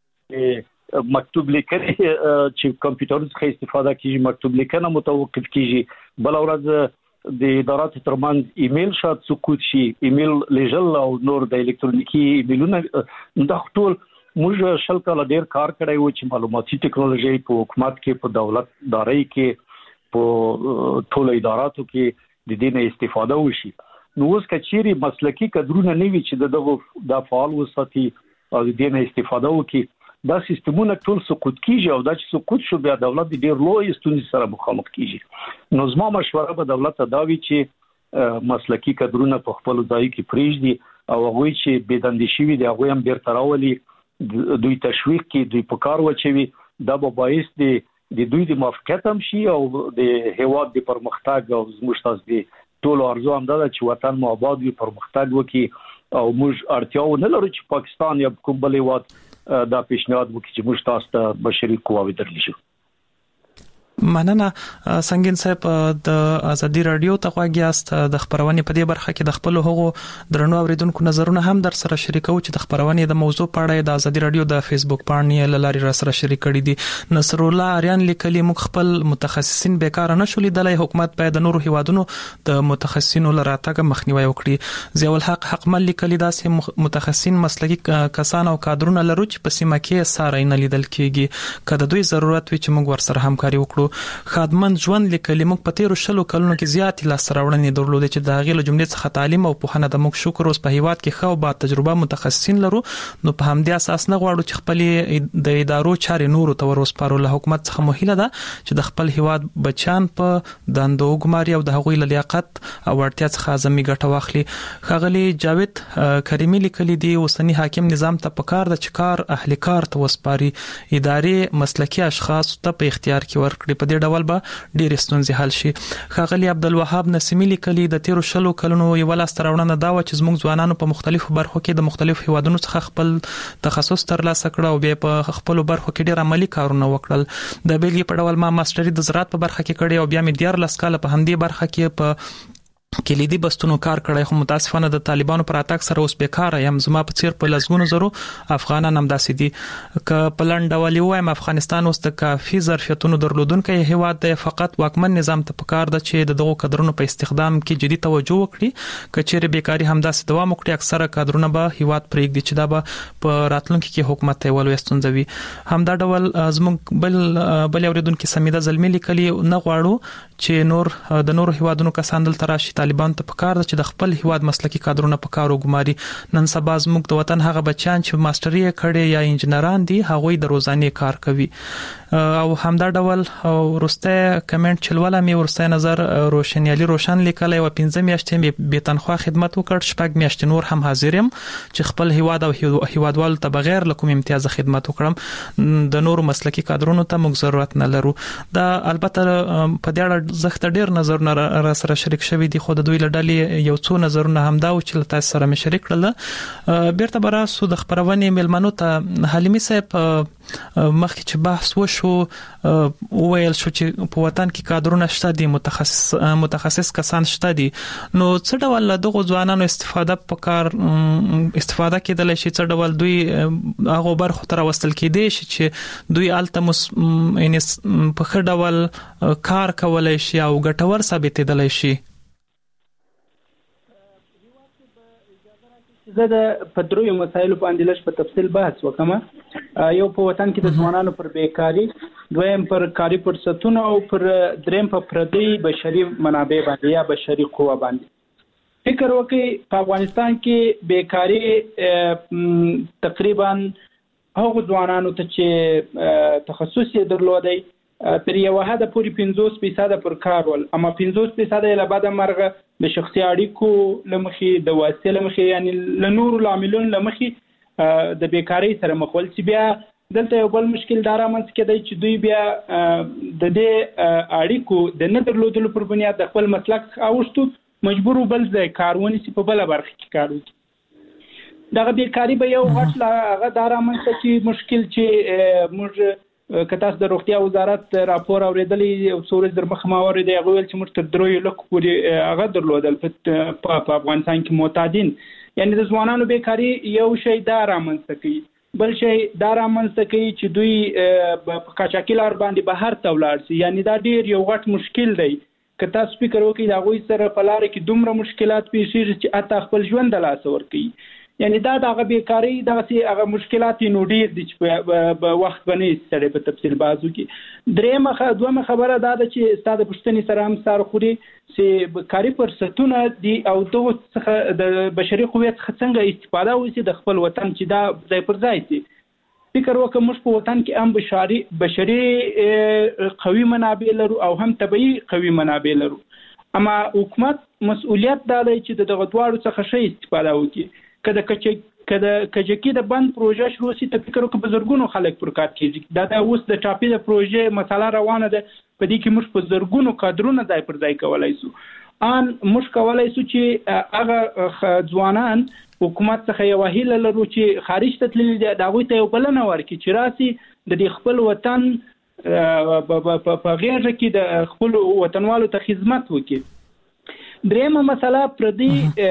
D: کې مکتوب لیکل چې کمپیوټر څخه استفاده کیږي مکتوب لیکنه متوقف کیږي بل ورځ د ادارات ترمنځ ایمیل شات سقوط شي ایمیل لېږل او نور د الکترونیکی ایمیلونه د ټول موږ شل کال ډیر کار کړی و چې معلوماتي ټکنالوژي په حکومت کې په دولت داري کې په ټول اداراتو کې د دې نه استفاده وشي نو اوس کچېری مسلکی کادرونه نه وی چې دغه د فعال وساتي او د دې نه استفاده وکړي دا سیستمونه ټول سقوط کیږي او دا چې سقوط شو بیا دولت د ډیر لوی ستونزې سره مخامخ کیږي نو زما مشوره به دولت ته دا وی چې مسلکی کادرونه په خپل ځای کې پریږدي او هغه چې بيدندې شي دی هغه هم ډیر تراولي دوی تشویق کې دوی په کار وچوي دا به باعث دی د دوی د موافقت هم شي او د هیواد د پرمختګ او زموږ تاسو د ټول ارزو هم دا چې وطن مو آباد وي پرمختګ وکړي او موږ اړتیا نه لرو چې پاکستان یا کوم بل هیواد دا پیشنهاد وکړي چې موږ تاسو ته بشري قواوې درلی شو
C: مننه سنگین صاحب د ازادي رادیو ته غواګیاست د خبرونې په دې برخه کې د خپل هغو درنو اوریدونکو نظرونه هم در سره شریکو چې د خبرونې د موضوع په اړه د ازادي رادیو د فیسبوک پاڼې لاري را سره شریک کړي دي نصر الله اریان لیکلي موږ خپل متخصصین بیکار نه شولې د حکومت باید د نورو هیوادونو د متخصصینو لراتګ مخنیوي وکړي ضیاء الحق حقمل لیکلي داسې متخصصین مسلکی کسان او کادرونه لرو چې په سیمه کې ساره نه لیدل کیږي کله دوی ضرورت وي چې موږ ورسره همکاري وکړو خادمن ژوند لیکلي موږ په تیر شلو کلونو کې زیات لاسراوړنې درلودې چې د غیله جملې څخه تعلیم او پوهنه د موږ شکر اوس په هیواد کې خو با تجربه متخصصین لرو نو په همدې اساس نه غواړو چې خپل د ادارو چارې نور ته ورسپارو له حکومت څخه مهیله ده چې د خپل هیواد بچان په دندو ګماري او د هغوی لیاقت او اړتیا څخه اعظمي ګټه واخلي خغلی جاوید کریمی لیکلي دی اوسنی حاکم نظام ته پکار د چکار اهل کار ته وسپاري ادارې مسلکی اشخاص ته په اختیار کې ورکړي په دې ډول به ډېر ستونزې حل شي خغلی عبدالوهاب نسیمی لیکلي د تیر شلو کلونو یو لاستراوړنه دا و چې زموږ ځوانانو په مختلفو برخو کې د مختلفو هیوادونو څخه خپل تخصص ترلاسه کړ او بیا په خپل برخو کې ډېر عملی کارونه وکړل د بیلګې په ډول ما ماستري د زراعت په برخه کې کړی او بیا مې 14 کال په همدې برخه کې په کلیدي بستونو کار کړی خو متاسفانه د طالبانو پر اتاک سره اوس بیکاره یم زما په څیر په لزګونو زرو افغانان هم داسې دي ک پلان ډولي وایم افغانستان اوس د کافي ظرفیتونو درلودونکو هیواد دی فقط واکمن نظام ته پکار ده چې دغه کادرونو په استخدام کې جدي توجه وکړي کچېره بیکاری هم داسې دوام وکړي اکثره کادرونه به هیواد پرېږدي چې دا به په راتلونکي کې حکومت ته ولوي ستونزوي هم دا ډول زموږ بل اوریدونکو سمیده زلمی لیکلي نه غواړو چې نور د نور هیوادونو کسان دلته راشي طالبان ته پکار ده چې د خپل هیواد مسلکی کادرونه په کار وګماري نن سبا زموږ د وطن هغه بچان چې ماستري کړي یا انجنیران دي هغه د روزانه کار کوي او همدا ډول ورسته کمنټ چلواله می ورسته نظر روشنیالي روشن لیکلی و 15 میاشتې به تنخواه خدمت وکړ شپږ میاشتې نور هم حاضر يم چې خپل هیواد او هیوادوال ته بغیر لکوم امتیاز خدمت وکړم د نور مسلکی کادرونو ته موږ ضرورت نه لرو دا البته په دې اړه زخت ډیر نظرونه را سره شریک شوی دي خو د دوی لړلې یو څو نظرونه هم دا چې تاسو سره مې شریک کړل بیرته براسو د خبرونې ملمنو ته حلیمي صاحب مخکې چې بحث وشو وویل شو چې په وطن کې کادرونه شته دي متخصص کسان شته دي نو څه ډول دغه ځوانانو استفاده کېدل شي څه ډول دوی هغه برخو تر وصل کېدي شي چې دوی الته په خړ ډول کار کولای شي او ګټور ثابتېدل شي
E: زه د پدروي مسایلو باندې لږ په تفصیل بحث وکم. یو په وطن کې د ځوانانو پر بیکاری، دویم پر کاري فرصتونو او پر دریم په پردي بشري منابع باندې یا بشري قوه باندې فکر وکړي. په افغانستان کې بیکاری تقریبا هغه ځوانانو ته چې تخصص یې درلودي تر یو حد پورې 50% پر کار ول، اما 50% یې له بعد مرغه د شخصي اړیکو لمخې د واسطې لمخې یعنی له نورو لاملونو لمخې د بیکاری سره مخ ول. چې بیا دلته یو بل مشکل دا رامنځته کېدی چې دوی بیا د دې اړیکو د نه درلودلو پر بنیاد د خپل مسلک اوښتو مجبور بل ځای کار ونیسي، په بله برخه کې کار وکړي. دغه بیکاری به یو غټ هغه دا رامنځته چې مشکل چې موږ که تاسو د روغتیا وزارت راپور اوریدلی او څو ورځې در مخه ما اورېدی، هغه ویل چې موږ تر 3 لکو پورې هغه درلودل په افغانستان کې معتادین. یعنی د ځوانانو بیکاري یو شی دا رامنځته کوي، بل شی دا رامنځته کوي چې دوی په قاچاقي لار باندې بهر ته ولاړ شي. یعنی دا ډېر یو غټ مشکل دی. که تاسو فکر وکړئ د هغوی سره په لاره کې دومره مشکلات پیښېږي چې حتی خپل ژوند د لاسه ورکوي. یعنی دا د هغه بیکاري دغسې هغه مشکلات نو ډېر دي چې په وخت به نه سړی په تفصیل بحث وکړي. دویمه خبره دا ده چې ستا د پوښتنې سره هم سر خوري چې کاري فرصتونه دي او دغو څخه د بشري قوې څخه څنګه استفاده وشي د خپل وطن چې دا ځای پر ځای شي. فکر وکړه موږ په وطن کې هم بشري قوي منابع لرو او هم طبیعي قوي منابع لرو، اما حکومت مسؤلیت دا دی چې دغه دواړو څخه ښه استفاده وکړي. که د کجکي د بند پروژه شروع شي ته فکر وکړه په زرګونو خلک پر کار کېږي. دا اوس د ټاپي د پروژې مسله روانه ده، په دې کې موږ په زرګونو کادرونه ځای پر ځای کولی شو. موږ کولی شو چې هغه ځوانان حکومت څخه یوه هیله لرو چې خارج ته تللي دي، د هغوی ته یو بلنه ورکړي چې راسي د دې خپل وطن په غېږه کې د خپلو وطنوالو ته خدمت وکړي. دریمه مسله پردي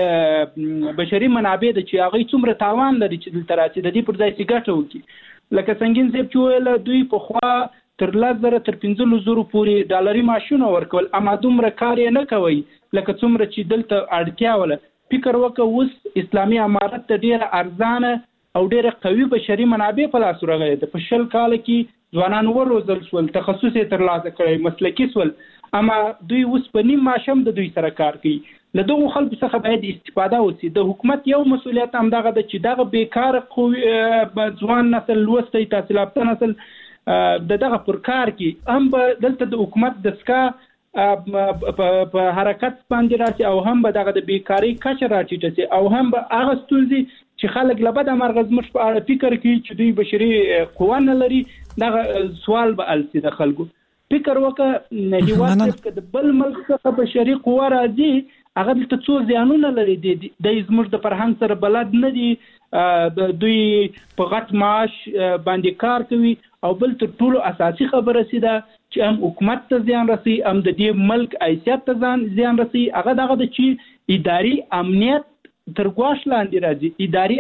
E: بشري منابع ده چې هغوی څومره تاوان لري چې دلته راسي د دې پر ځای چې ګټه وکړي. لکه سنګین صاحب چې ویله دوی پخوا تر 10,000 تر 15,000 پورې ډالري معاشونه ورکول، اما دومره کار یې نه کوي لکه څومره چې دلته اړتیا وله. فکر وکړه اوس اسلامي امارت ته ډېره ارزانه او ډېره قوي بشري منابع په لاس ورغلې ده. په 20 کاله کې ځوانان وروزل شول، تخصص یې ترلاسه کړی، مسلکي شول، اما دوی اوس په نیم معاش هم د دوی سره کار کوي. له دغو خلکو څخه باید استفاده وشي. د حکومت یو مسؤلیت همدغه ده چې دغه بیکاره ځوان نسل، لوستی تحصیل یافته نسل دغه پر کار کې هم به دلته د حکومت دستګاه په حرکت باندې راشي او هم به دغه د بیکاری کچه راټیټه شي او هم به هغه ستونزې چې خلک له بده مرغه زموږ په اړه فکر کوي چې دوی بشري قوه نه لري، دغه سوال به حل شي. د خلکو فکر وکړه هیواد که د بل ملک څخه بشري قوه راځي هغه دلته څو زیانونه لري. دی زموږ د فرهنګ سره بلد نه دي، دوی په غټ معاش باندې کار کوي او بل تر ټولو اساسي خبره سي ده چې هم حکومت ته زیان رسي، هم د دې ملک حیثیت ته زیان رسي. هغه دغه د چې اداري امنیت تر ګواښ لاندې راځي. اداري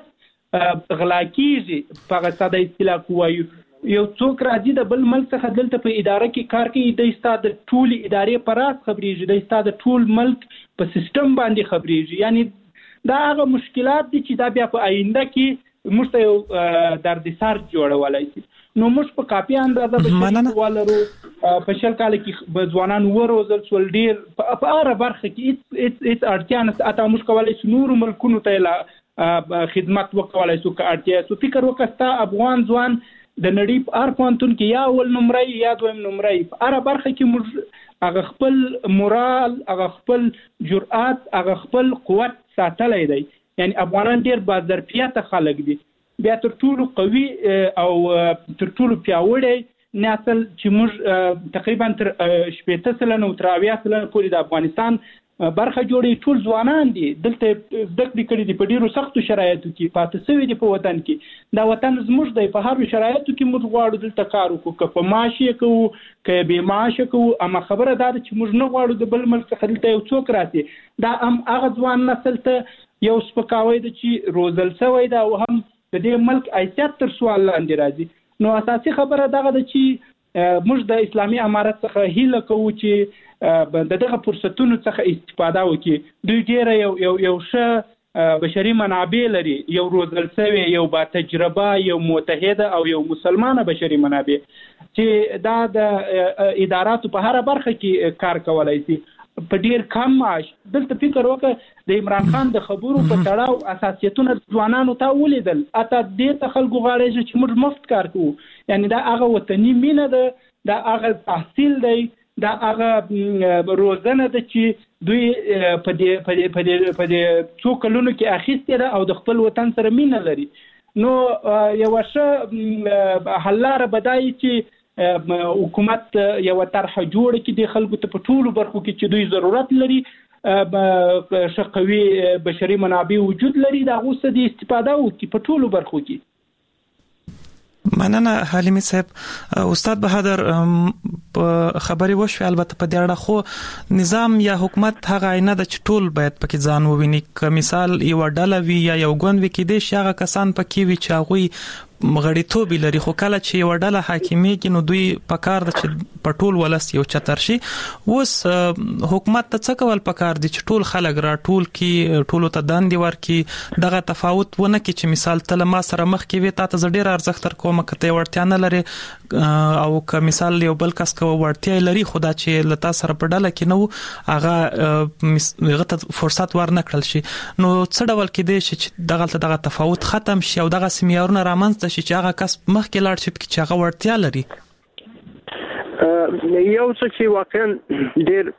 E: امنیت غلا کېږي په هغه ساده اصطلاح ووایو. یو څوک راځي د بل ملک څخه دلته په اداره کې کار کوي، دی ستا د ټولې ادارې په راز خبرېږي، دی ستا د ټول ملک په سیستم باندې خبرېږي. یعنی دا هغه مشکلات دي چې دا بیا په آینده کې موږ ته یو دردسر جوړولی شي. نو موږ په کافي اندازه بشري قوه لرو. په 20 کاله کې ځوانان وروزل شول، ډېر په هره برخه کې هېڅ اړتیا نشته. حتی موږ کولی شو نورو ملکونو ته خدمت وکولی شو که اړتیا سو. فکر وکړه ستا افغان ځوان د نړۍ په هر پوهنتون کې یا اول نمرې یا دویم نمرې، په هره برخه کې موږ هغه خپل مورال، هغه خپل جرأت، هغه خپل قوت ساتلی دی. یعنی افغانان ډېر باظرفیته خلک دي. بیا تر ټولو قوي او تر ټولو پیاوړی نسل چې موږ تقریبا تر 80 سلنه او تر 80 سلنه پورې د افغانستان برخه جوړي ټول ځوانان دي. دلته زده کړې کړي دي، په ډېرو سختو شرایطو کې پاتې شوي دي په وطن کې. دا وطن زموږ دی، په هرو شرایطو کې موږ غواړو دلته کار وکړو، که په معاش یې کوو که بې معاشه کوو. اما خبره دا ده چې موږ نه غواړو د بل ملک څخه دلته یو څوک راسي. دا هم هغه ځوان نسل ته یو سپکاوی ده چې روزل شوی ده او هم د دې ملک حیثیت تر سوال لاندې راځي. نو اساسي خبره دغه ده چې موږ د اسلامي امارت څخه هیله کوو چې دغه فرصتونو څخه استفاده وکړي. دوی ډېره یو ښه بشري منابع لري، یو روزل شوی، یو با تجربه، یو متحده او یو مسلمانه بشري منابع چې دا د اداراتو په هر برخه کې کار کولای شي په ډیر کم معاش. دلته فکر وکړه د عمران خان د خبرو په تړاو اساسیتونه ځوانانو ته ولیدل، اته دې ته خلکو غواړي چې موږ مفت کار کوو. یعنی دا هغه وطني مینه ده، دا هغه تحصیل دی، دا هغه روزنه ده چې دوی په دې څو کلونو کې اخیستې ده او د خپل وطن سره مینه لري. نو یو ښه حل لاره به دا وي چې حکومت یو طرح جوړ کړي د خلکو ته په ټولو برخو کې چې دوی ضرورت لري ښه قوي بشري منابع وجود لري، د هغو څخه د استفاده وکړي په ټولو برخو کې.
C: مننه حلیمي صاحب. استاد بهادر خبري وشوي، البته په دې اړه خو نظام یا حکومت هغه عینه د چټول باید پکې ځان وویني. که مثال یو ډله وی یا یو ګوند وی کې دې هغه کسان پکې وی چې هغه غړیتوب لري، خو کله چې یو ډله حاکمیږي نو دوی پکار د چې پټول ولس یو چتر شي. اوس حکومت ته څه کول پکار دي چې ټول خلک را ټول کی ټول ته دندې ورکي، دغه تفاوت ونه کی چې مثال تل ما سره مخ کې وي ته ډیر ارزښت تر کومه کته ورتیا نه لري، او که مثال یو بل کس کو ورتیا لري خدا چې لتا سره په ډله کې نو هغه ته فرصت ورنکړل شي. نو څه ډول کې دي چې دغه تفاوت ختم شي او دغه سیمیارونه رامنځته شي چې هغه کس مخکې لاړ شي چې هغه ورتیا لري؟
F: یو څه چې واقعا ډیر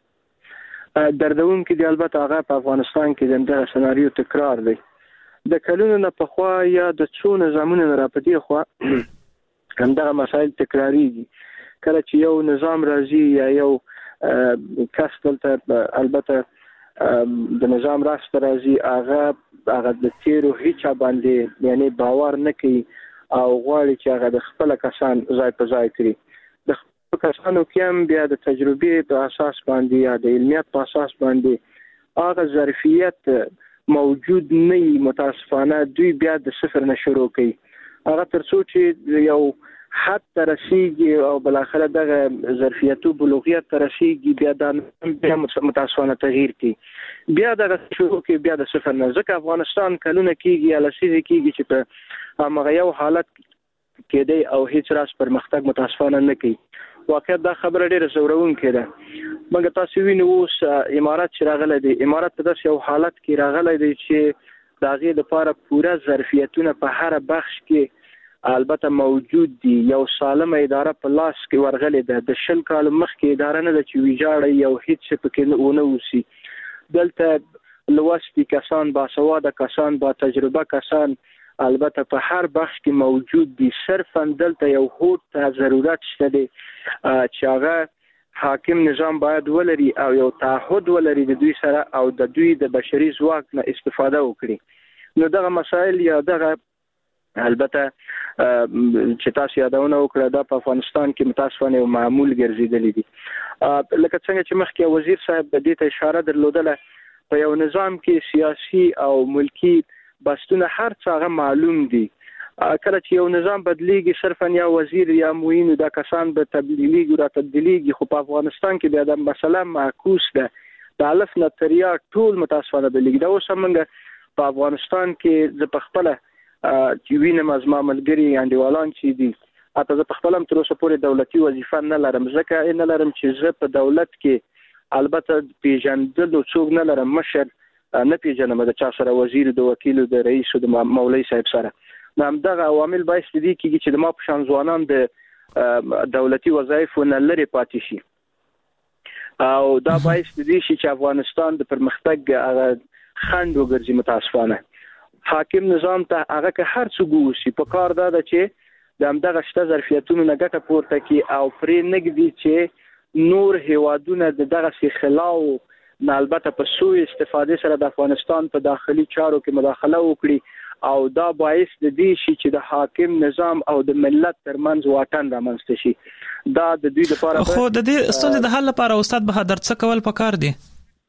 F: دردونکي دی، البته هغه په افغانستان کې د سناریو تکرار دی. د کلونو نه پخوا یا د څو نظامونو نه راپدې خوا همدغه مسایل تکراریږي. کله چې یو نظام راځي یا یو کس دلته البته د نظام راسته راځي، هغه د تیرو هیڅ باندې یعنی باور نه کوي او غواړي چې هغه د خپل کسان ځای په ځای کړي. د خپل کسانو کې هم بیا د تجربې په اساس باندې یا د علمیت په اساس باندې هغه ظرفیت موجود نه وي. متاسفانه دوی بیا د صفر نه شروع کوي، هغه تر څو چې یو حد ته رسیږي او بالاخره دغه ظرفیتو بلوغیت ته رسیږي، بیا متاسفانه تغییر کوي، بیا دغه شروع کوي بیا د صفر نه. ځکه افغانستان کلونه کېږي یا لسیزې کېږي چې په همغه یو حالت کې دی او هیڅ راز پرمختګ متاسفانه نه کوي. واقعیت دا خبره ډیره زورونکې ده. موږ تاسو وینو اوس امارات چې راغلی دی، امارات په داسې یو حالت کې راغلی دی چې د هغې لپاره پوره ظرفیتونه په هر بخش کې البته موجود دي. یو سالمه اداره په لاس کې ورغلې ده. د 20 کال مخکې اداره نه ده چې ویجاړه یو هیڅ څه پکې ونه اوسي. دلته لوستي کسان، باسواده کسان، با تجربه کسان البته په هر بخش کې موجود دي. صرفا دلته یو هوډ ته ضرورت شته دی چې هغه حاکم نظام باید ولري او یو تعهد ولري د دوی سره او د دوی د بشري ځواک نه استفاده وکړي. نو دغه مسایل یا دغه البته چې تاسو یادونه وکړه دا په افغانستان کې متاسفانه یو معمول ګرځیدلی دي. لکه څنګه چې مخکې وزیر صاحب د دې ته اشاره درلودله، په یو نظام کې سیاسي او ملکی بستونه هر څه هغه معلوم دي. کله چې یو نظام بدلیږي صرفا یا وزیر یا معین دا کسان به تبدیلیږي او تبدیلیږي، خو په افغانستان کې بیا د مسله معکوس ده. د الف نه تر یا ټول متاسفانه بدلیږي. دا اوس موږ په افغانستان کې ز په خپل چې وینم از ما ملګری انډیوالان چې دي، اته زه په خپل هم تر اوسه پورې دولتي وظیفه نه لرم، ځکه نه لرم چې زه په دولت کې البته پیژندلو څوک نه لرم، مشر نه پیژنم د چا سره، وزیر، د وکیل، د رئیس، د مولوی صاحب سره. نو همدغه عوامل باعث دي چې د ما په شان ځوانان د دولتي وظایفو نه لرې پاتې شي او دا باعث دي چې افغانستان د پرمختګ هغه خنډ وګرځي. متاسفانه حاکم نظام ته هغه که هر څه ګوشي په کار دا ده چې د همدغه شته ظرفیتونو نه ګټه پورته کړي او پرې نږدي چې نور هیوادونه د دغه خلاو نه البته په سوء استفاده سره د افغانستان په داخلي چارو کې مداخله وکړي او دا باعث د دې شي چې د حاکم نظام او د ملت ترمنځ واټن رامنځته شي. دا د دوی لپاره
C: خو د دې ستونزې د حل لپاره استاد بهادر څه کول پکار دي؟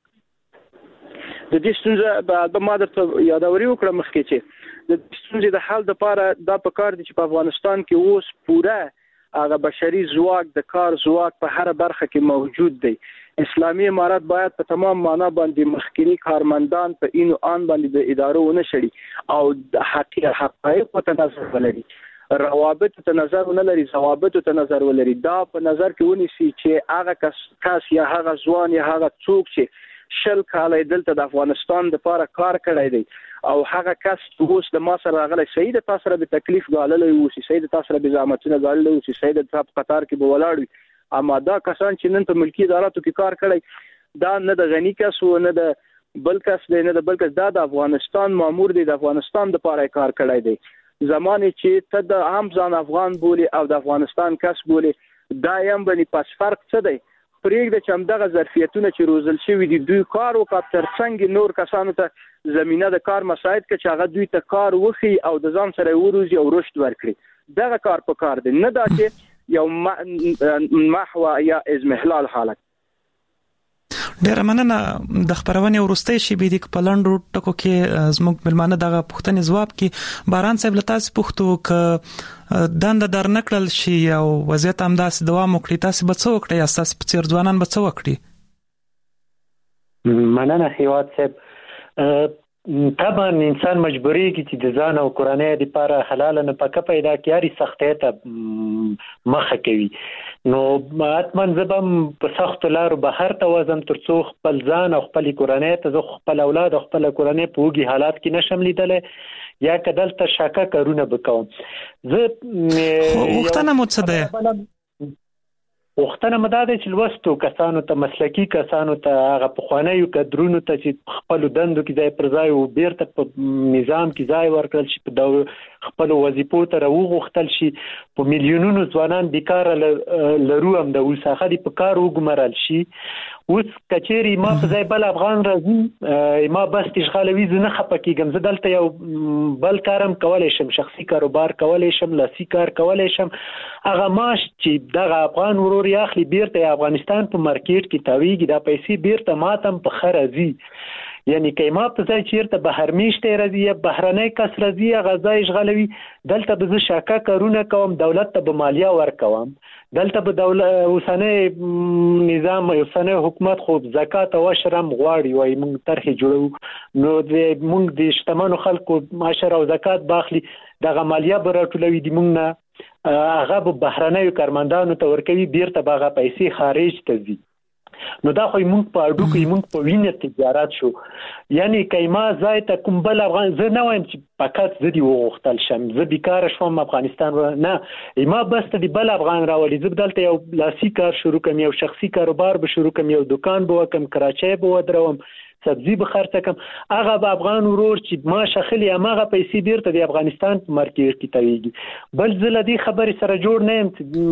F: د دې ستونزې به ما درته یادوري وکړم مخکې چې د ستونزې د حل لپاره دا پکار دي چې په افغانستان کې اوس پوره هغه بشري ځواک د کار ځواک په هر برخه کې موجود دی. اسلامي امارات باید په تمام معنا باندې مخکنی کارمندان په اینو آن باندې د ادارو ونه شړي او د حقایق په نظر ولري، روابط ته نظر ولري، ضوابط ته نظر ولري. دا په نظر کې ونیسي چې هغه کس یا هغه ځوان یا هغه څوک چې 10 کال دلته د افغانستان لپاره کار کړی دی او هغه کس اوس د ما سره راغلی صحیح د تاسو سره به تکلیف غاللی وي، صحیح د تاسو سره به زحمتونه غاللی وي، صحیح د تاسو قطار کې به ولاړ وي، اما دا کسان چې نن په ملکی اداراتو کې کار کړی دا نه د غنی کس او نه د بل کس دی، نه د بل کس، دا د افغانستان مامور دی، د افغانستان لپاره کار کړی دی. زمانه چې ته د عام ځان افغان بولی او د افغانستان کس بولی دا یم باندې پس فرق څه دی؟ پرېږده چې همدغه ظرفیتونه چې روزل شوي دي دوی کار وکړي ترڅنګ نور کسانو ته زمينه د کار مساعد کړي چې هغه دوی ته کار وخی او د ځان سره وروزي او رشد ورکړي. دغه کار په کار دی، نه دا چې یو محو یا ازمهلال حالت.
C: ډیر مننه. د خبرونه ورسته شي به د پلانډو ټکو کې زموږ ملمانه دغه پوښتنې جواب کې باران صاحب لتاس پوښتو ک دند در نکړل شي او وضعیت همداس دوام وکړي، تاسو به څه وکړئ؟ اساس په چیر ځوانان به څه وکړي؟
G: مننه هیواد صاحب. طبعا انسان مجبوری کی چې د ځان او کورنۍ لپاره حلال نه پکې پیدا کیاري سختۍ ته مخه کوي، نو اتمن زبم په سخت لارو بهر ته وزم ترڅو خپل ځان او خپل کورنۍ ته خپل اولاد او خپل کورنۍ په وګي حالات کې نشم لیدلې یا کدل ته شاکه کارونه وکوم. زه
C: وختونه مو څه ده؟
G: وختونه مداده چې لوستو کسانو ته، مسلکی کسانو ته، هغه پخوانیو کډرونو ته چې خپل دندو کې ځای پر ځای او بیرته په نظام کې ځای ورکړل شي، په خپل وظیفو ته راوغختل شي، په میلیونونو ځوانان بیکار لرو هم د وساخه دی په کار وګمرل شي. اوس کچېری ما په ځای بل افغان راځي ما بس اشغالوي زنه خپکیږم، زه دلته یو بل کارم کولای شم، شخصي کاروبار کولای شم، لاسی کار کولای شم. هغه ماش چې دغه افغان ورور یاخلی بیرته افغانستان په مارکیټ کې تاویږي، دا پیسې بیرته ماتم په خرازي، یعنی کایما په ځای چیرته بهر میشته راځي یا بهرنۍ کس راځي غزا اشغالوي، دلته به شاکه کارونه کوم، دولت ته به مالیه ورکوم، دلته به دولت اوسنۍ نظام اوسنۍ حکومت خو زکات او شرم غواړي وای موږ طرح جوړو، نو د موږ د شتمنو خلکو معاشره او زکات باخلي، دغه مالیه به راټولوي، د موږ نه هغه به بهرنۍ کارمندانو ته ورکوي، بیرته باغه پیسې خارج ته ځي. نو دا خو موږ په اډو کې موږ په وینې تجارت شو، یعنی کایما ځای ته کوم بل افغان زه نه وایم چې فقط زه دی وغختل شم، زه بیکار شوم افغانستان نه، ما بس ته دی بل افغان راولي، زه دلته یو لاسی کار شروع کوم، یو شخصي کاروبار به شروع کوم، یو دکان به وکم، کراچۍ به ودروم، سبزی به خرڅ کم، هغه به افغان ورور چې ما شخلي هغه پیسې بیرته د افغانستان په مارکیټ کې تویږي. بل زله دی خبرې سره جوړ نه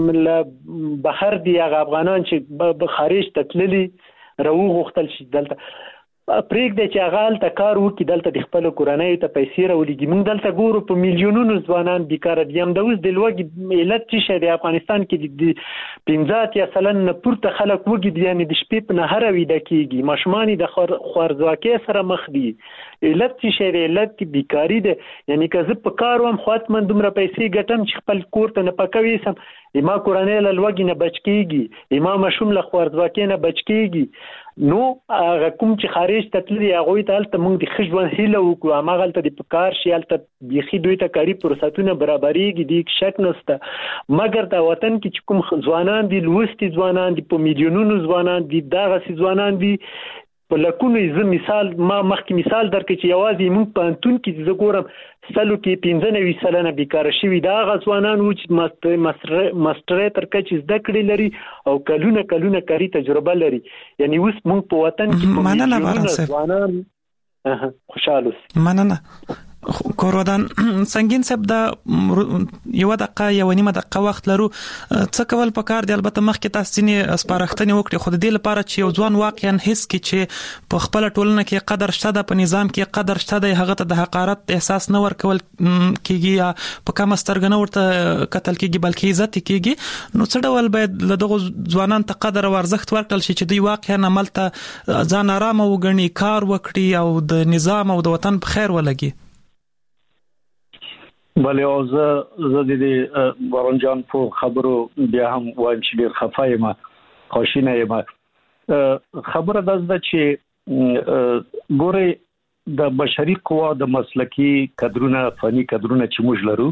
G: يم بهر دی هغه افغانان چې خارج تتللي راوغختل شي دلته پرېږده چې هغه هلته کار وکړي، دلته د خپلو کورنیو ته پیسې راولېږي. موږ دلته ګورو په میلیونونو ځوانان بیکاره دي، همدا اوس د لوږې علت څه شی دی؟ افغانستان کې د 15 سلن نه پورته خلک وږي دي، یعنې د شپې په نهاره ویده کېږي، ماشومان د خوارځواکۍ سره مخ دي. علت څه شی دی؟ علت بیکاري ده، یعنې که زه په کار وم خو حتما دومره پیسې ګټم چې خپل کور ته نه پکه ویسم، ما کورنۍ له لوږې نه بچ کېږي، ما ماشوم له خوارځواکۍ نه بچ کېږي. نو هغه کوم چې خارج ته تللي هغوی ته هلته موږ د ښه ژوند هیله وکړو، هماغه هلته د په کار شي، هلته بیخي دوی ته کاري فرصتونه برابرېږي، دې شک نشته. مګر د وطن کې چې کوم ځوانان دي، لوستي ځوانان دي، په میلیونونو ځوانان دي، دغسې ځوانان دي په لکونو. زه مثال ما مخکې مثال درکړم چې یوازې موږ په انتون کې زه ګورم سلو کې 95 سلنه بیکاره شوي، دا هغه ځوانان وو چې ماسټرۍ تر کچې زده کړې لري او کلونه کاري تجربه لري. یعنی اوس موږ په وطن کې په میلیونونو ځوانان خوشاله اوسئ.
C: مننه کورودان سنگین صاحب، دا یو دقیقه یو نیمه دقیقه وخت لرو، څه کول پکار دی؟ البته مخکې تاسو نه سپارښتنه وکړي، خو د دې لپاره چې یو ځوان واقعا هیڅ کې چې په خپل ټولنه کې قدر شته ده، په نظام کې قدر شته ده، هغه ته د حقارت احساس نه ورکول کیږي یا په کومه سترګه نه ورته قتل کیږي بلکې عزت کیږي، نو څه ډول باید له دغه ځوانان ته قدر او ارزښت ورکړل شي چې دوی واقعا عمل ته ځان آرام وګڼي، کار وکړي او د نظام او د وطن په خیر ولګي؟
D: بله او زه د باران جان په خبرو بیا هم وایم چې ډېر خفه یم، خواشینه یم. خبره ده چې ګوره د بشري قوا د مسلکی کادرونه فني کادرونه چې موږ لرو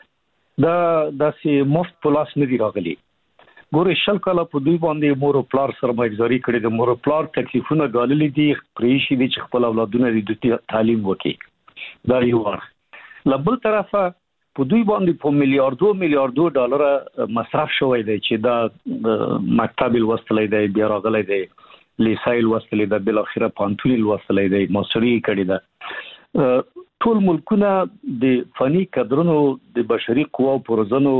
D: دا داسې مفت پلاس نه دی راغلي. ګوره شل کاله په دوی باندې مور او پلار سرمایه‌ګذاري کړې د مور او پلار تکلیفونه غاللې دي پریشي دي چې خپل اولادونه د تعلیم وکړي. دا یو ور لبل طرفه په دوی باندې په میلیارډو ډالر مصرف شوی دی چې دا مکتب الوصلې دی بیا راغلی دی لیسایل وصلې ده بل اخره پانتول وصلې ده ماستری کړی ده. ټول ملکونه د فني کادرونو د بشري قواو پروزنو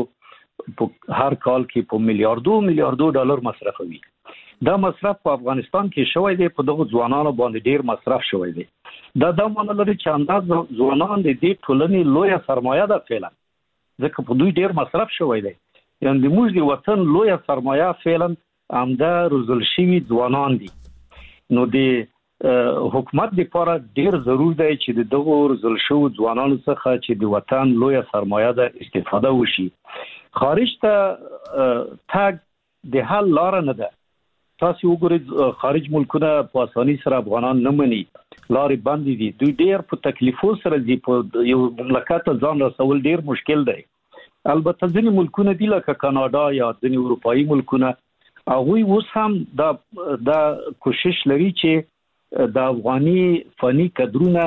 D: په هر کال کې په میلیارډو ډالر مصرفوي. دا مصرف په افغانستان کې شوی دی په دغه ځوانانو باندې ډیر مصرف شوی دی. دا معنی لري چې انداز ځوانان د دې ټولنې لویه سرمایه ده فعلا ځکه په دوی ډیر مصرف شوی دی. یعنی موږ د وطن لویه سرمایه فعلا امدا روزل شوی ځوانان دي. نو د حکومت لپاره ډیر ضروري دی چې دغه روزل شوی ځوانانو څخه چې د وطن لویه سرمایه ده استفاده وشي. خارج ته تاګ د حل لار نه ده. تاسو وګورئ خارج ملکونه په اساني سره افغانان نه مني لارې باندې دي. دوی ډیر په تکلیفو سره دي په یو مملکت ځان رسول ډیر مشکل دی. البته ځینې ملکونه دي لکه کاناډا یا ځینې اروپאי ملکونه هغه اوس هم دا کوشش لري چې د افغاني فني کادرونه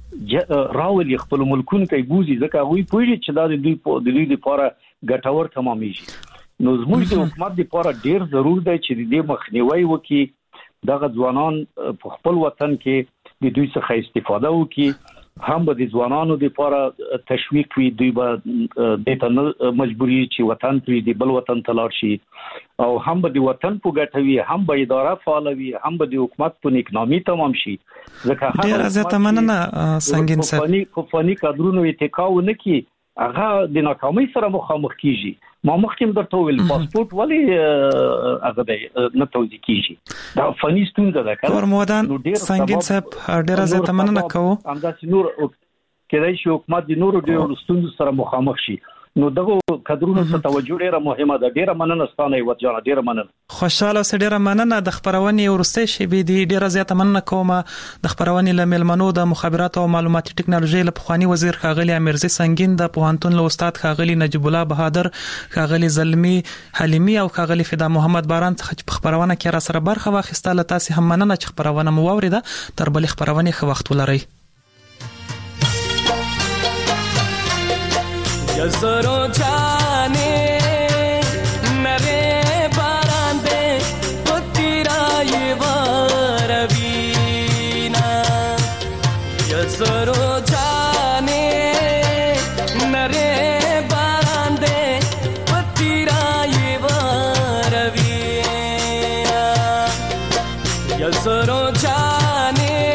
D: راولي خپل ملکونو ته بوزي ځکه هغه پوهیږي چې دا د دوی لپاره ګټور تمامېږي. نو زموږ د حکومت لپاره ډیر ضرور دی چې د دې مخنیوي وکړي دغه ځوانان په خپل وطن کې د دوی څخه استفاده وکړي. هم به د ځوانانو لپاره تشویق وي دوی به د ته مجبوري چې وطن پرې د بل وطن ته لاړ شي او هم به د وطن په ګټه وي هم به اداره فعال وي هم به د حکومت په نیکنامي تمام شي. ځکه
C: ډیر زیاته مننه سنگین صاحب.
D: په فني کادرونو اتکاو نه کی هغه د ناکامۍ سره مخامخ کیږي. ما مخکې درته ویل پاسپورت ولی هغه نه توځي کیږي دا فني ستونزه ده.
C: ورمودان سنگین صاحب ډیر زیاته مننه کوم.
D: همداسې نور کېدای شي حکومت د نورو ډیرو ستونزو سره مخامخ شي. نو دغه کادرونو ته توجه ډیره مهمه ده. ډیره مننه ستانه یو ځان ډیره مننه.
C: خوشاله اوسه ډیره مننه. د خبرونې ورسته شي به دي ډیره زیاته مننه کوم. د خبرونې لملمنو د مخابرات او معلوماتي ټکنالوژي له پخوانی وزیر خاغلی امیرزي سنگین د پوهنتون له استاد خاغلی نجیب الله بهادر خاغلی زلمی حلیمی او خاغلی فدا محمد باران څخه خبرونه کې را سره برخه واخیسته. له تاسو هم مننه چې خبرونه مو واوریده. تر بل خبرونه خو وخت ولرئ.
H: जसरो जाने नरे बारांदे पतिरा ये वारवीना जसरो जाने नरे बारांदे पतिरा ये वारवीना जसरो जाने